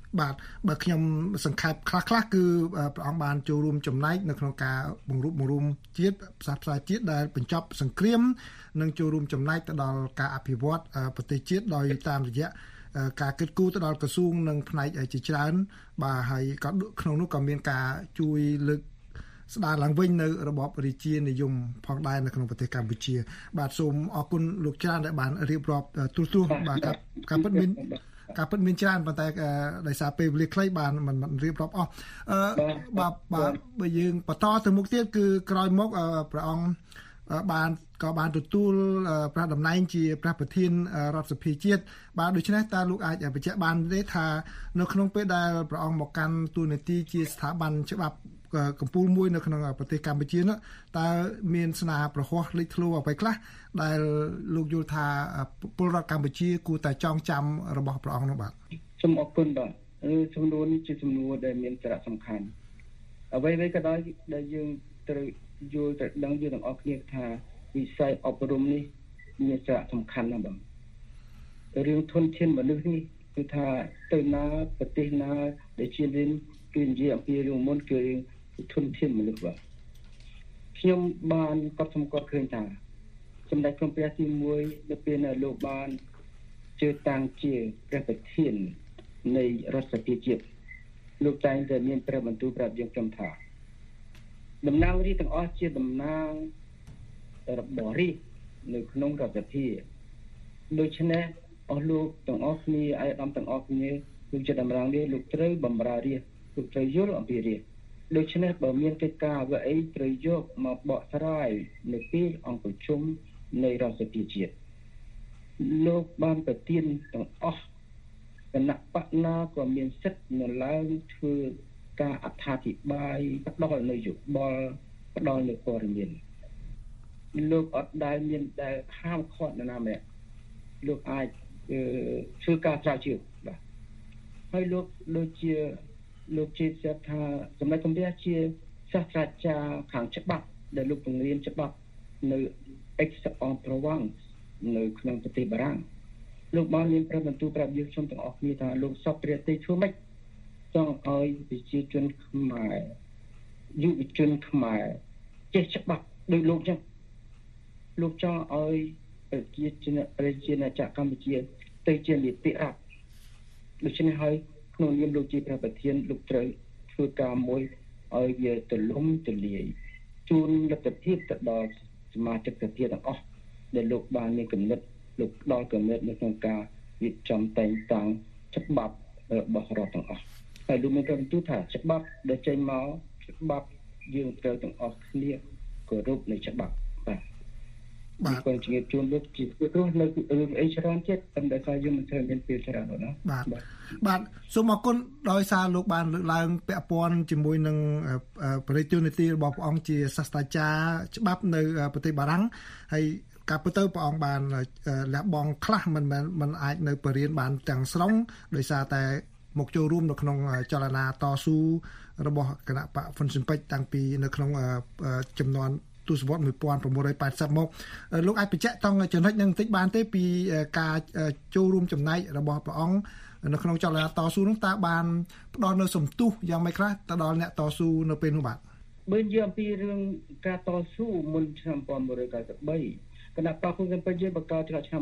បាទបើខ្ញុំសង្ខេបខ្លះគឺព្រះអង្គបានចូលរួមចំណែកនៅក្នុងការបង្រួមជាតិផ្សះផ្សាជាតិដែលបញ្ចប់សង្គ្រាមនិងចូលរួមចំណែកទៅដល់ការអភិវឌ្ឍប្រទេសជាតិដោយតាមរយៈការគិតគូរទៅដល់ក្រសួងនិងផ្នែកជាច្រើនបាទហើយក៏ក្នុងនោះក៏មានការជួយលើកស្ដារឡើងវិញនៅរបបរាជានិយមផងដែរនៅក្នុងប្រទេសកម្ពុជាបាទសូមអរគុណលោកច្រើនដែលបានរៀបរាប់ទូទស្សន៍បាទការពិតមានច្រើនប៉ុន្តែដោយសារពេលវេលាខ្លីបានមិនរៀបរាប់អស់បាទបើយើងបន្តទៅមុខទៀតគឺក្រោយមកព្រះអង្គបានទទួលព្រះតំណែងជាព្រះប្រធានរដ្ឋសភាជាតិបាទដូច្នេះតើលោកអាចបញ្ជាក់បានទេថានៅក្នុងពេលដែលព្រះអង្គមកកាន់តួនាទីជាស្ថាប័នច្បាប់កម្ពុជាមួយនៅក្នុងប្រទេសកម្ពុជានោះតើមានស្នាប្រហោះលេចធ្លោអ្វីខ្លះដែលលោកយល់ថាពលរដ្ឋកម្ពុជាគួរតែចងចាំរបស់ព្រះអង្គនោះបាទសូមអរគុណបាទសំណួរនេះជាសំណួរដែលមានសារៈសំខាន់អ្វីៗក៏ដោយដែលយើងត្រូវយល់ទៅដឹងយើងទាំងអស់គ្នាថាវិស័យអប់រំនេះមានសារៈសំខាន់ណាស់បងរឿងធនធានមនុស្សនេះគឺថាទៅណាប្រទេសណាដែលជារៀនគឺនិយាយអំពីរឿងមុនគឺរឿងធនធានមនុស្សបាទខ្ញុំបានកត់សម្គាល់ឃើញថាសម្ដេចក្រមព្រះទី1នៅពេលលោកបានជឿតាំងជាព្រះប្រធាននៃរដ្ឋសភាជាតិលោកតែងតែមានព្រះបន្ទូលប្រាប់យើងខ្ញុំថាតំណាងរាស្ត្រទាំងអស់ជាតំណាងរបស់រាស្ត្រនៅក្នុងរដ្ឋសភាដូច្នេះអស់លោកទាំងអស់គ្នាអាយដាមទាំងអស់គ្នាលោកជាតំណាងរាស្ត្រលោកត្រូវបម្រើរាស្ត្រលោកត្រូវយល់អំពីរាស្ត្រដូច្នេះបើមានកិច្ចការអ្វីត្រូវយកមកបកស្រាយនៅពេលអង្គប្រជុំនៃរដ្ឋសភាជាតិលោកបានប្រទានទាំងអស់គណៈបកណាក៏មានសិទ្ធិនៅឡើងធ្វើការអត្ថាធិប្បាយផ្ដល់នយោបាយផ្ដល់នូវព័ត៌មានលោកអត់ដែលមានដែលហាមឃាត់នរណាម្នាក់លោកអាចធ្វើការស្រាវជ្រាវបាទហើយលោកជាស្រាប់ថាសម្ដេចកម្ពុជាជាសាស្ត្រាចារ្យខាងច្បាប់ដែលលោកបង្រៀនច្បាប់នៅ Aix-en-Provence នៅក្នុងប្រទេសបារាំងលោកបានមានព្រះបន្ទូលប្រាប់យើងខ្ញុំទាំងអស់គ្នាថាលោកសពព្រះតីធ្វើម៉េចចង់ឲ្យប្រជាជនខ្មែរយុវជនខ្មែរចេះច្បាប់ដោយលោកចឹងលោកចង់ឲ្យប្រជាណាចក្រកម្ពុជាទៅជានីតិរដ្ឋដូច្នេះហើយក្នុងនាមលោកជាព្រះប្រធានលោកត្រូវធ្វើការមួយឲ្យវាទូលំទូលាយជូនលទ្ធភាពទៅដល់សមាជិកសភាទាំងអស់ដែលលោកបានមានគំនិតលោកដល់គំនិតនៅក្នុងការរៀបចំតែងតាំងច្បាប់របស់រដ្ឋទាំងអស់ហើយលោកមានប្របន្ទូលថាច្បាប់ដែលចេញមកច្បាប់យើងត្រូវទាំងអស់គ្នាគោរពនៅច្បាប់បាទគាត់ជម្រាបជូនលោកជាព្រោះនៅរឿងអីច្រើនទៀតតែដោយសារយើងមិនត្រូវមានពេលច្រើនណាបាទសូមអរគុណដោយសារលោកបានលើកឡើងពាក់ព័ន្ធជាមួយនឹងបរិយាកាសនីតិរបស់ព្រះអង្គជាសាស្ត្រាចារ្យច្បាប់នៅប្រទេសបារាំងហើយការពិតទៅព្រះអង្គបានលះបង់ខ្លះមិនអាចនៅបរិញ្ញាបានទាំងស្រុងដោយសារតែមកចូលរួមនៅក្នុងចលនាតស៊ូរបស់គណៈបកហ្វុនស៊ិនពេជ្រតាំងពីនៅក្នុងចំនួនទសវត្សរ៍1980មកលោកអាចបញ្ជាក់តង់ចំណុចនឹងបន្តិចបានទេពីការចូលរួមចំណែករបស់ព្រះអង្គនៅក្នុងចលនាតស៊ូនោះតើបានផ្ដល់នូវសំទុះយ៉ាងម៉េចខ្លះទៅដល់អ្នកតស៊ូនៅពេលនោះបាទបើនិយាយអំពីរឿងការតស៊ូមុនឆ្នាំ1993គណៈបកហ្វុនស៊ិនពេជ្រយើងបង្កើតឆ្នាំ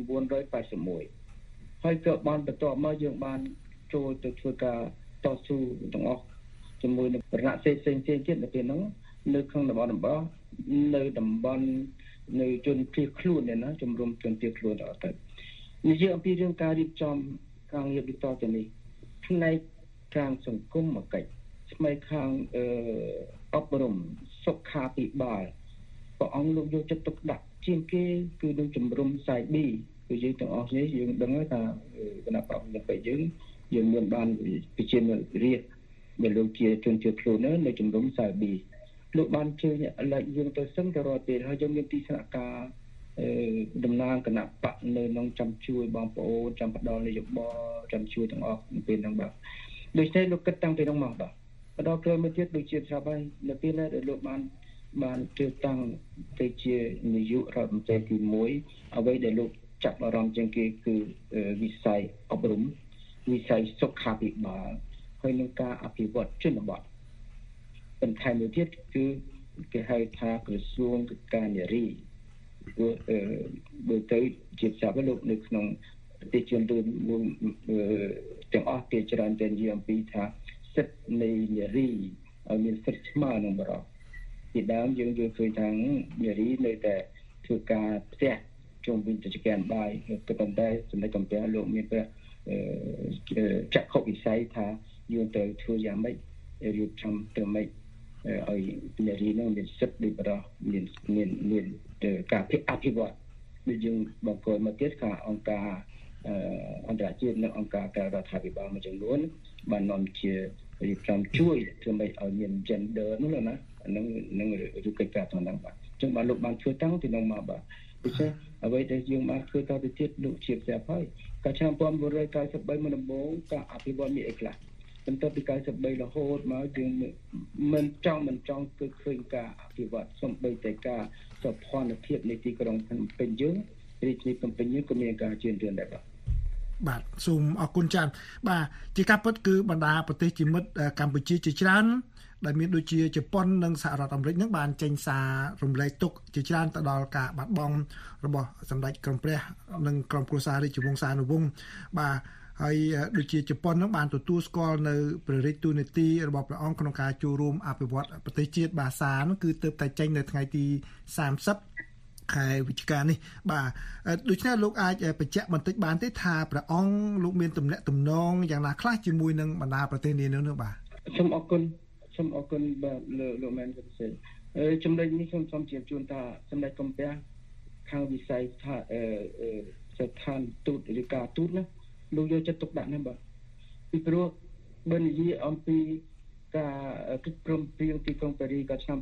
1981ហើយក៏បានបន្តមកយើងបានចូលទៅធ្វើការតស៊ូទាំងអស់ជាមួយនឹងរណសិរ្សផ្សេងៗទៀតនៅពេលហ្នឹងនៅក្នុងតំបន់នៅតំបន់នៅជនភៀសខ្លួនណាជំរុំជនភៀសខ្លួនដល់ទៅនិយាយអំពីរឿងការរៀបចំការងារបន្តទៅនេះផ្នែកខាងសង្គមមកកិច្ចផ្នែកខាងអប់រំសុខាភិបាលព្រះអង្គលោកយកចិត្តទុកដាក់ជាងគេគឺនឹងជំរុំខ្សែ B គឺយើងទាំងអស់នេះយើងដឹងហើយថាគណៈបព្វជិពេយើងមានបានវិជារាជដែលលោកជាជនភៀសខ្លួននៅជំរុំខ្សែ Bលោកបានជឿយើងទៅសឹងទៅរាល់ពេលហើយយើងមានទីស្នាក់ការតំណាងគណៈបកនៅក្នុងចាំជួយបងប្អូនចាំផ្ដល់នយោបាយចាំជួយទាំងអស់ពេលហ្នឹងបាទដូច្នេះលោកគិតតាំងពីហ្នឹងមកបាទដល់ក្រោយមកទៀតដូចជាស្រាប់ហើយនៅពេលណាដែលលោកបានជឿតាំងទៅជានាយករដ្ឋមន្ត្រីទី1អ្វីដែលលោកចាប់អារម្មណ៍ជាងគេគឺវិស័យអប់រំវិស័យសុខាភិបាលហើយនឹងការអភិវឌ្ឍជនបទបន្ថែមមួយទៀតគឺគេហៅថាក្រសួងការនារីបើទៅជាចាប់លោកនៅក្នុងប្រទេសជនរួមទាំងអស់គេច្រើនតែនិយាយអំពីថាសិទ្ធិនៃនារីឲ្យមានសិទ្ធិស្មើនឹងបុរសពីដើមយើងឃើញថានារីនៅតែធ្វើការផ្ទះជុំវិញកិច្ចការបាយក៏ប៉ុន្តែសម្ដេចកំពែលោកមានចក្ខុវិស័យថាយើងត្រូវធ្វើយ៉ាងម៉េចរៀបចំទៅម៉េចឲ្យនារីនឹងមានសិទ្ធិដូចបុរសមានការអភិវឌ្ឍដូចយើងបង្កើនមកទៀតថាអង្គការអន្តរជាតិនិងអង្គការក្រៅរដ្ឋាភិបាលមួយចំនួនបាននាំជារៀបចំជួយធ្វើម៉េចឲ្យមាន gender នោះណានឹងរូបកិច្ចការទាំងហ្នឹងបាទអញ្ចឹងបានលោកបានធ្វើតាំងពីនោះមកបាទដូច្នេះអ្វីដែលយើងបានធ្វើតទៅទៀតលោកជាប្រាប់ហើយកាលឆ្នាំ1993មុនដំបូងការអភិវឌ្ឍមានអីខ្លះបន្ទាប់ពី93រហូតមកយើងមិនចង់គឺឃើញការអភិវឌ្ឍសំបីតែការសុខភាពនៃទីក្រុងភ្នំពេញយើងរាជធានីភ្នំពេញយើងក៏មានការជឿនលឿនដែរបាទសូមអរគុណច្រើនបាទជាការពិតគឺបណ្ដាប្រទេសជាមិត្តកម្ពុជាជាច្រើនដែលមានដូចជាជប៉ុននិងសហរដ្ឋអាមេរិកនឹងបានចេញសាររំលែកទុក្ខជាច្រើនទៅដល់ការបាត់បង់របស់សម្ដេចក្រមព្រះនិងក្រុមគ្រួសាររាជវង្សានុវង្សបាទហើយដូចជាជប៉ុននឹងបានទទួលស្គាល់នៅព្រះរាជទូនីតិរបស់ព្រះអង្គក្នុងការចូលរួមអភិវឌ្ឍប្រទេសជាតិបាសានោះគឺទើបតែចេញនៅថ្ងៃទី30ខែវិច្ឆិកានេះបាទដូច្នេះលោកអាចបញ្ជាក់បន្តិចបានទេថាព្រះអង្គលោកមានទំនាក់ទំនងយ៉ាងណាខ្លះជាមួយនឹងបណ្ដាប្រទេសនានានោះបាទសូមអរគុណបាទលោកមែនពិសេសចំណុចនេះសូមជម្រាបជូនថាសម្ដេចកំពះខាងវិស័យថាស្ថានទូតឬការទូតណាលោកយកចិត្តទុកដាក់ណាស់បាទពីព្រោះបើនិយាយអំពីការកិច្ចព្រមព្រៀងទីក្រុងប៉ារីសកាលឆ្នាំ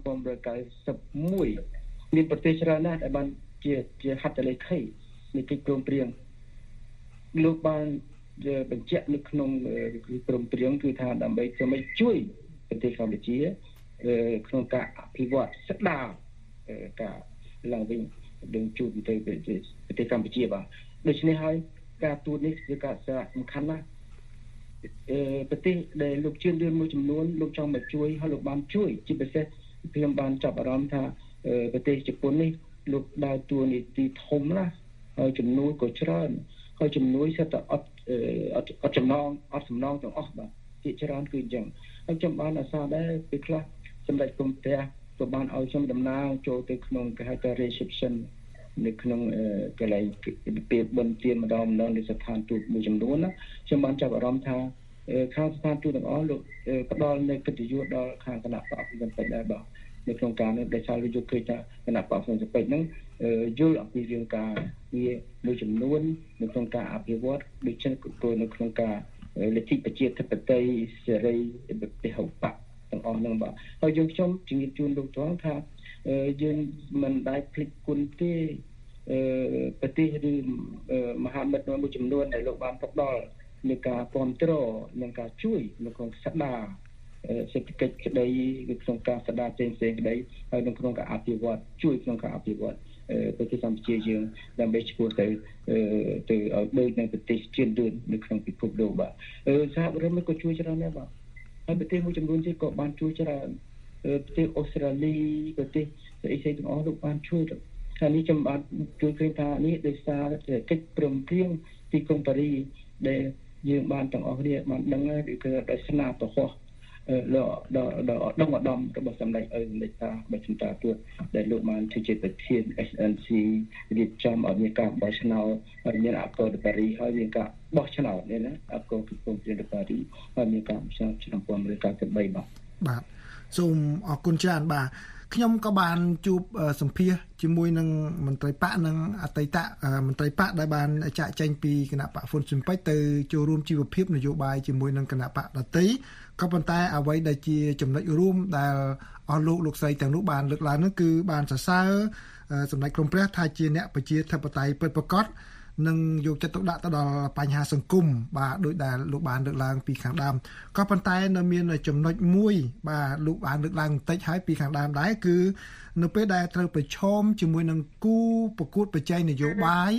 1991មានប្រទេសច្រើនណាស់ដែលបានជាហត្ថលេខីនៃកិច្ចព្រមព្រៀងលោកបានបញ្ជាក់នៅក្នុងព្រមព្រៀងគឺថាដើម្បីជួយប្រទេសកម្ពុជាក្នុងការអភិវឌ្ឍស្ដារការឡើងវិញនឹងជួបទៅប្រទេសកម្ពុជាបាទដូច្នេះហើយការទូតនេះគឺការសារសំខាន់ណាស់ប្រទេសដែលលោកជឿនលឿនមួយចំនួនលោកចង់មកជួយហើយលោកបានជួយជាពិសេសខ្ញុំបានចាប់អារម្មណ៍ថាប្រទេសជប៉ុននេះលោកដើរតួនាទីធំណាស់ហើយជំនួយក៏ច្រើនហើយជំនួយសិតតែអត់សំណងទាំងអស់បាទជាច្រើនគឺអញ្ចឹងហើយខ្ញុំបានអាសាដែរពេលខ្លះសម្ដេចគុំផ្ទះក៏បានឲ្យខ្ញុំតំណាងចូលទៅក្នុងគេហៅថា reception នៅក្នុងកន្លែងពេលបិណ្ឌទានម្ដងនៅស្ថានទូតមួយចំនួនណាខ្ញុំបានចាប់អារម្មណ៍ថាខាងស្ថានទូតទាំងអស់លោកផ្ដល់នៅកិត្តិយសដល់ខាងគណៈបព្វជិពេជ្រដែរបាទនៅក្នុងការនេះដែលសារយកឃើញថាគណៈបព្វជិពេជ្រហ្នឹងយល់អំពីរឿងការវាមួយចំនួននៅក្នុងការអភិវឌ្ឍដូចជាក៏នៅក្នុងការលទ្ធិប្រជាធិបតេយ្យសេរីពហុបកទាំងអស់ហ្នឹងបាទហើយយើងខ្ញុំជំរាបជូនលោកត្រង់ថាយើងមិនដែលភ្លេចគុណទេប្រទេសឬមហាមិត្តមួយចំនួនដែលលោកបានផ្ដល់នៃការគ្រប់គ្រងនិងការជួយនៅក្នុងស្ដារសេដ្ឋកិច្ចក្តីឬក្នុងការស្ដារផ្សេងក្តីហើយនៅក្នុងការអភិវឌ្ឍជួយក្នុងការអភិវឌ្ឍប្រទេសកម្ពុជាយើងដើម្បីឆ្ពោះទៅឲ្យដូចនឹងប្រទេសជាតិលឿននៅក្នុងពិភពលោកបាទសហរដ្ឋអាមេរិកក៏ជួយច្រើនដែរបាទហើយប្រទេសមួយចំនួនទៀតក៏បានជួយច្រើនប្រទេសអូស្ត្រាលីប្រទេសអីទាំងអស់លោកបានជួយហើយនេះខ្ញុំបានជួយឃើញថានេះដោយសារកិច្ចព្រមព្រៀងទីក្រុងប៉ារីសដែលយើងបានទាំងអស់គ្នាបានដឹងហើយគឺដោយស្នាប្រហោះដល់ឧត្តមរបស់សម្ដេចសម្ដេចតាបច្ចេកទូតដែលលោកបានធ្វើជាប្រធាន SNC រៀបចំឲ្យមានការបោះឆ្នោតហើយមានអកលប៉ារីសហើយមានការបោះឆ្នោតនេះណាអកលព្រមព្រៀងប៉ារីសហើយមានការបោះឆ្នោតឆ្នាំ1993 បាទសូមអរគុណច្រើនបាទខ្ញុំក៏បានជួបសម្ភាសជាមួយនឹងមន្ត្រីបកនិងអតីតមន្ត្រីបកដែលបានចាក់ចែងពីគណៈបកហ៊ុនស៊ិនប៉ិចទៅចូលរួមជីវភាពនយោបាយជាមួយនឹងគណៈបកដទៃក៏ប៉ុន្តែអ្វីដែលជាចំណុចរួមដែលអស់លោកស្រីទាំងនោះបានលើកឡើងនោះគឺបានសរសើរសម្ដេចក្រមព្រះថាជាអ្នកប្រជាធិបតេយ្យពិតប្រាកដនិងយកចិត្តទុកដាក់ទៅដល់បញ្ហាសង្គមបាទដោយដែលលោកបានលើកឡើងពីខាងដើមក៏ប៉ុន្តែនៅមានចំណុចមួយបាទលោកបានលើកឡើងបន្តិចហើយពីខាងដើមដែរគឺនៅពេលដែលត្រូវប្រឈមជាមួយនឹងគូប្រកួតប្រជែងនយោបាយ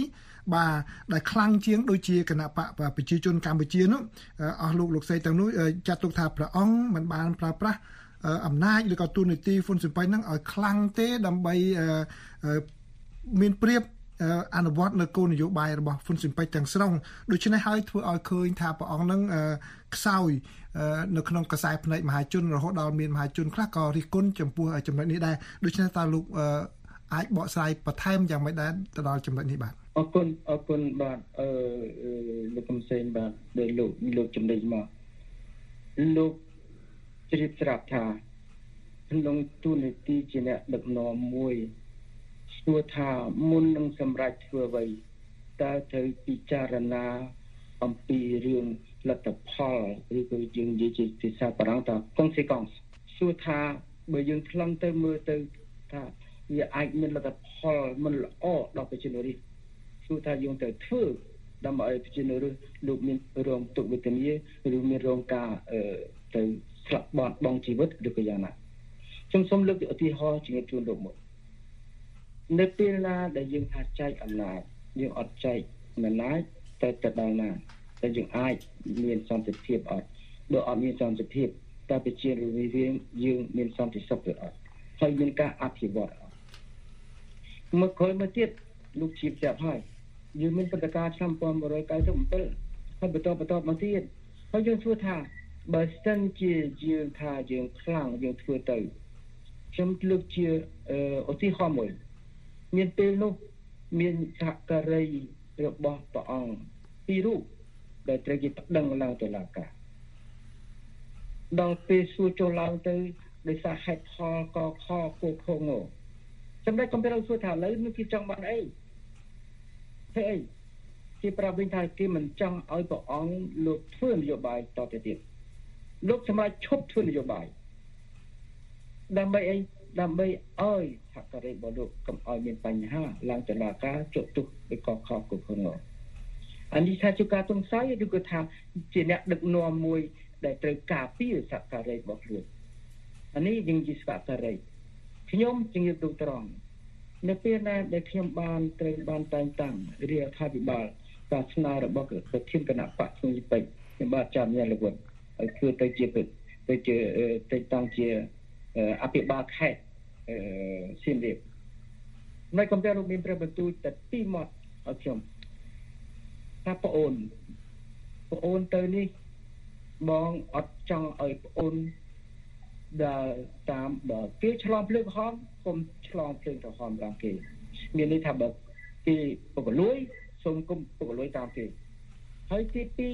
បាទដែលខ្លាំងជាងដូចជាគណៈបកប្រជាជនកម្ពុជានោះអស់លោកស្រីទាំងនោះចាត់ទុកថាព្រះអង្គមិនបានប្រើប្រាស់អំណាចឬក៏ទូនាទីហ៊ុនស៊ិនប៉ៃហ្នឹងឲ្យខ្លាំងទេដើម្បីមានព្រៀបអនុវត្តនៅគោលនយោបាយរបស់ហ៊ុនស៊ិនប៉ៃទាំងស្រុងដូច្នេះហើយធ្វើឲ្យឃើញថាព្រះអង្គនឹងខ្សោយនៅក្នុងខ្សែភ្នែកមហាជនរហូតដល់មានមហាជនខ្លះក៏រិះគន់ចំពោះចំណុចនេះដែរដូច្នេះតើលោកអាចបកស្រាយបន្ថែមយ៉ាងម៉េចដែរទៅដល់ចំណុចនេះបាទអរគុណបាទលោកកំសែងបាទដែលលោកចំណេញមកលោកជ្រាបស្រាប់ថាក្នុងទូនាទីជាអ្នកដឹកនាំមួយស្គាល់ថាមុននឹងសម្រេចធ្វើអ្វីតើត្រូវពិចារណាអំពីរឿងលទ្ធផលឬក៏យើងនិយាយជាភាសាបារាំងថា consequence ស្គាល់ថាបើយើងថ្លឹងទៅមើលទៅថាវាអាចមានលទ្ធផលមិនល្អដល់ប្រជាជនរាស្ត្រស្គាល់ថាយើងត្រូវធ្វើដើម្បីឲ្យប្រជាជនរាស្ត្រលោកមានរងទុក្ខវេទនាឬមានរងការទៅស្លាប់បាត់បង់ជីវិតឬក៏យ៉ាងណាខ្ញុំសូមលើកឧទាហរណ៍ជាជូនលោកមកនៅពេលណាដែលយើងថាចែកអំណាចយើងអត់ចែកអំណាចទៅដល់ណាតែយើងអាចមានសន្តិភាពអត់បើអត់មានសន្តិភាពតើប្រជាជនយើងមានសន្តិសុខឬអត់ហើយមានការអភិវឌ្ឍអត់មកក្រោយមកទៀតលោកជៀបចាប់ហើយយើងមានព្រឹត្តិការណ៍ឆ្នាំ1997ហើយបន្តមកទៀតហើយយើងធ្វើថាបើសិនជាយើងថាយើងខ្លាំងយើងធ្វើទៅខ្ញុំលើកជាឧទាហរណ៍មួយមានពេលនោះមានសហការីរបស់ព្រះអង្គពីររូបដែលត្រូវគេប្តឹងឡើងតុលាការដល់ពេលសួរចូលឡើងទៅដោយសារហេតុផលកខគោខងសម្ដេចកំពូលសួរថាឥឡូវនេះគេចង់បានអីធ្វើអីគេប្រាប់វិញថាគេមិនចង់ឲ្យព្រះអង្គលោកធ្វើនយោបាយតទៅទៀតលោកសម្រាប់ឈប់ធ្វើនយោបាយដើម្បីអីដើម្បីឲ្យសហការីរបស់លោកកុំឲ្យមានបញ្ហាឡើងតុលាការជក់ទុកដោយកខគោខងអានេះថាជាការសង្ស័យឬក៏ថាជាអ្នកដឹកនាំមួយដែលត្រូវការពារសហការីរបស់ខ្លួនអានេះយើងជាសហការីខ្ញុំជំរាបទូត្រង់នៅពេលណាដែលខ្ញុំបានត្រូវបានតែងតាំងរាជរដ្ឋាភិបាលការស្នើរបស់ប្រធានគណៈបកខ្ញុំពេជ្រខ្ញុំបាទចាំញ៉ាំលវុនឲ្យធ្វើទៅជាតែងតាំងជាអភិបាលខេត្តសៀមរាបនៅកំពែងមានព្រះបន្ទូលតែ2មាត់ឲ្យខ្ញុំថាប្អូនទៅនេះបងអត់ចង់ឲ្យប្អូនដែលតាមបើគេឆ្លងភ្លើងក្រហមកុំឆ្លងភ្លើងក្រហមតាមគេមានន័យថាបើគេពុករលួយសូមកុំពុករលួយតាមគេហើយទី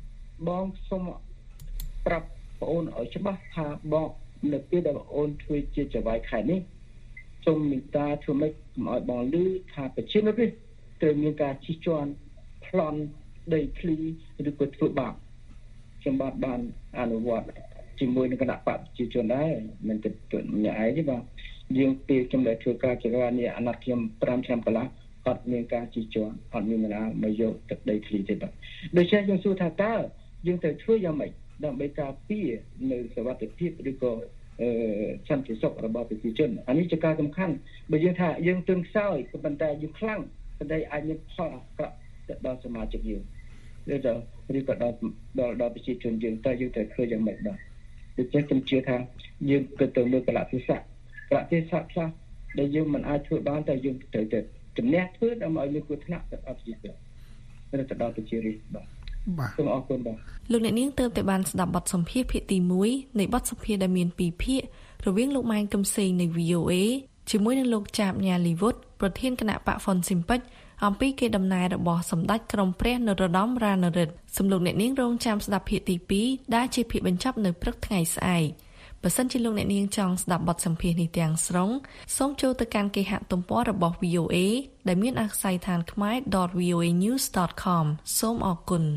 2បងសូមប្រាប់ប្អូនឲ្យច្បាស់ថាបងនៅពេលដែលប្អូនធ្វើជាចៅហ្វាយខេត្តនេះសូមមេត្តាធ្វើម៉េចកុំឲ្យបងឮថាប្រជាជនរាស្ត្រត្រូវមានការជិះជាន់ប្លន់ដីធ្លីឬក៏ធ្វើបាបខ្ញុំបានអនុវត្តជាមួយនឹងគណៈបកប្រជាជនដែរមិនទៅញ៉ាយទេបាទយើងពេលខ្ញុំដែលធ្វើការចរនេះអាណត្តិខ្ញុំ5ឆ្នាំកន្លះអត់មានការជិះជាន់អត់មានណាមកយកទឹកដីធ្លីទេបាទដូច្នេះខ្ញុំសួរថាតើយើងត្រូវធ្វើយ៉ាងម៉េចដើម្បីការពារនៅសុវត្ថិភាពឬក៏សន្តិសុខរបស់ប្រជាជនអានេះជាការសំខាន់បើយើងថាយើងទើបខ្សោយក៏ប៉ុន្តែយើងខ្លាំងប៉ុន្តែអាចមានផលអាក្រក់ទៅដល់សមាជិកយើងឬក៏ដល់ប្រជាជនយើងតើយើងត្រូវធ្វើយ៉ាងម៉េចបាទដូច្នេះខ្ញុំជឿថាយើងគិតទៅលើកលៈទេសៈខ្លះដែលយើងមិនអាចធ្វើបានតែយើងត្រូវតែជំនះធ្វើដើម្បីឲ្យមានគ្រោះថ្នាក់ដល់ប្រជាជនឬទៅដល់ប្រជារាស្ត្របាទសូមអរគុណបាទលោកអ្នកនាងទើបតែបានស្ដាប់បទសម្ភាសន៍ភាគទី1នៃបទសម្ភាសន៍ដែលមាន2ភាគរវាងលោកម៉ែនកំសែងនៃ VOA ជាមួយនឹងលោកចាបញ៉ាលីវុតប្រធានគណៈបកហ្វុនស៊ិមពេជ្រអំពីគេដំណើររបស់សម្ដេចក្រមព្រះនរោត្តមរណរដ្ឋសំលោកអ្នកនាងរងចាំស្ដាប់ភាគទី2ដែលជាភាគបញ្ចប់នៅព្រឹកថ្ងៃស្អែកបើសិនជាលោកអ្នកនាងចង់ស្ដាប់បទសម្ភាសន៍នេះទាំងស្រុងសូមចូលទៅកាន់គេហទំព័ររបស់ VOA ដែលមានអាស័យដ្ឋានខ្មែរ .voanews.com សូមអរគុណ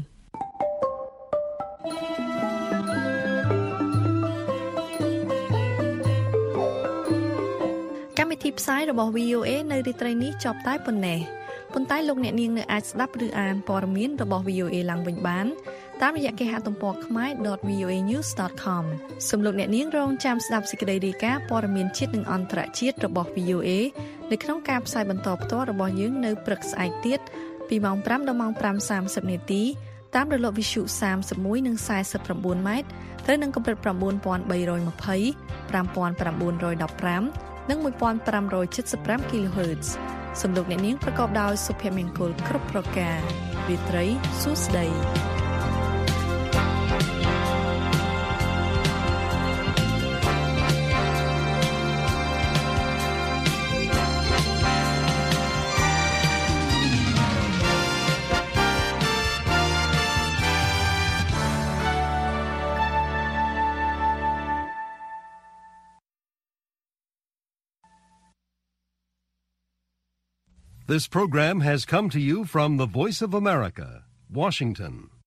កម្មវិធីផ្សាយរបស់ VOA នៅរាត្រីនេះចប់តែប៉ុណ្ណេះប៉ុន្តែលោកអ្នកនាងនៅអាចស្ដាប់ឬអានព័ត៌មានរបស់ VOA ឡើងវិញបានតាមរយៈគេហទំព័រខ្មែរ .voanews.com សូមលោកអ្នកនាងរងចាំស្ដាប់សេចក្តីរាយការណ៍ព័ត៌មានជាតិនិងអន្តរជាតិរបស់ VOA នៅក្នុងការផ្សាយបន្តផ្ទាល់របស់យើងនៅព្រឹកស្អែកទៀតពីពីម៉ោង5ដល់ម៉ោង 5:30 នាទីតាមរលកវិទ្យុ31និង49ម៉ែត្រត្រូវនឹងកម្រិត 9320 5915 និង 1575 kHz សំឡេងអ្នកនាងប្រកបដោយសុភមង្គលគ្រប់ប្រការរាត្រីសួស្តី This program has come to you from the Voice of America, Washington.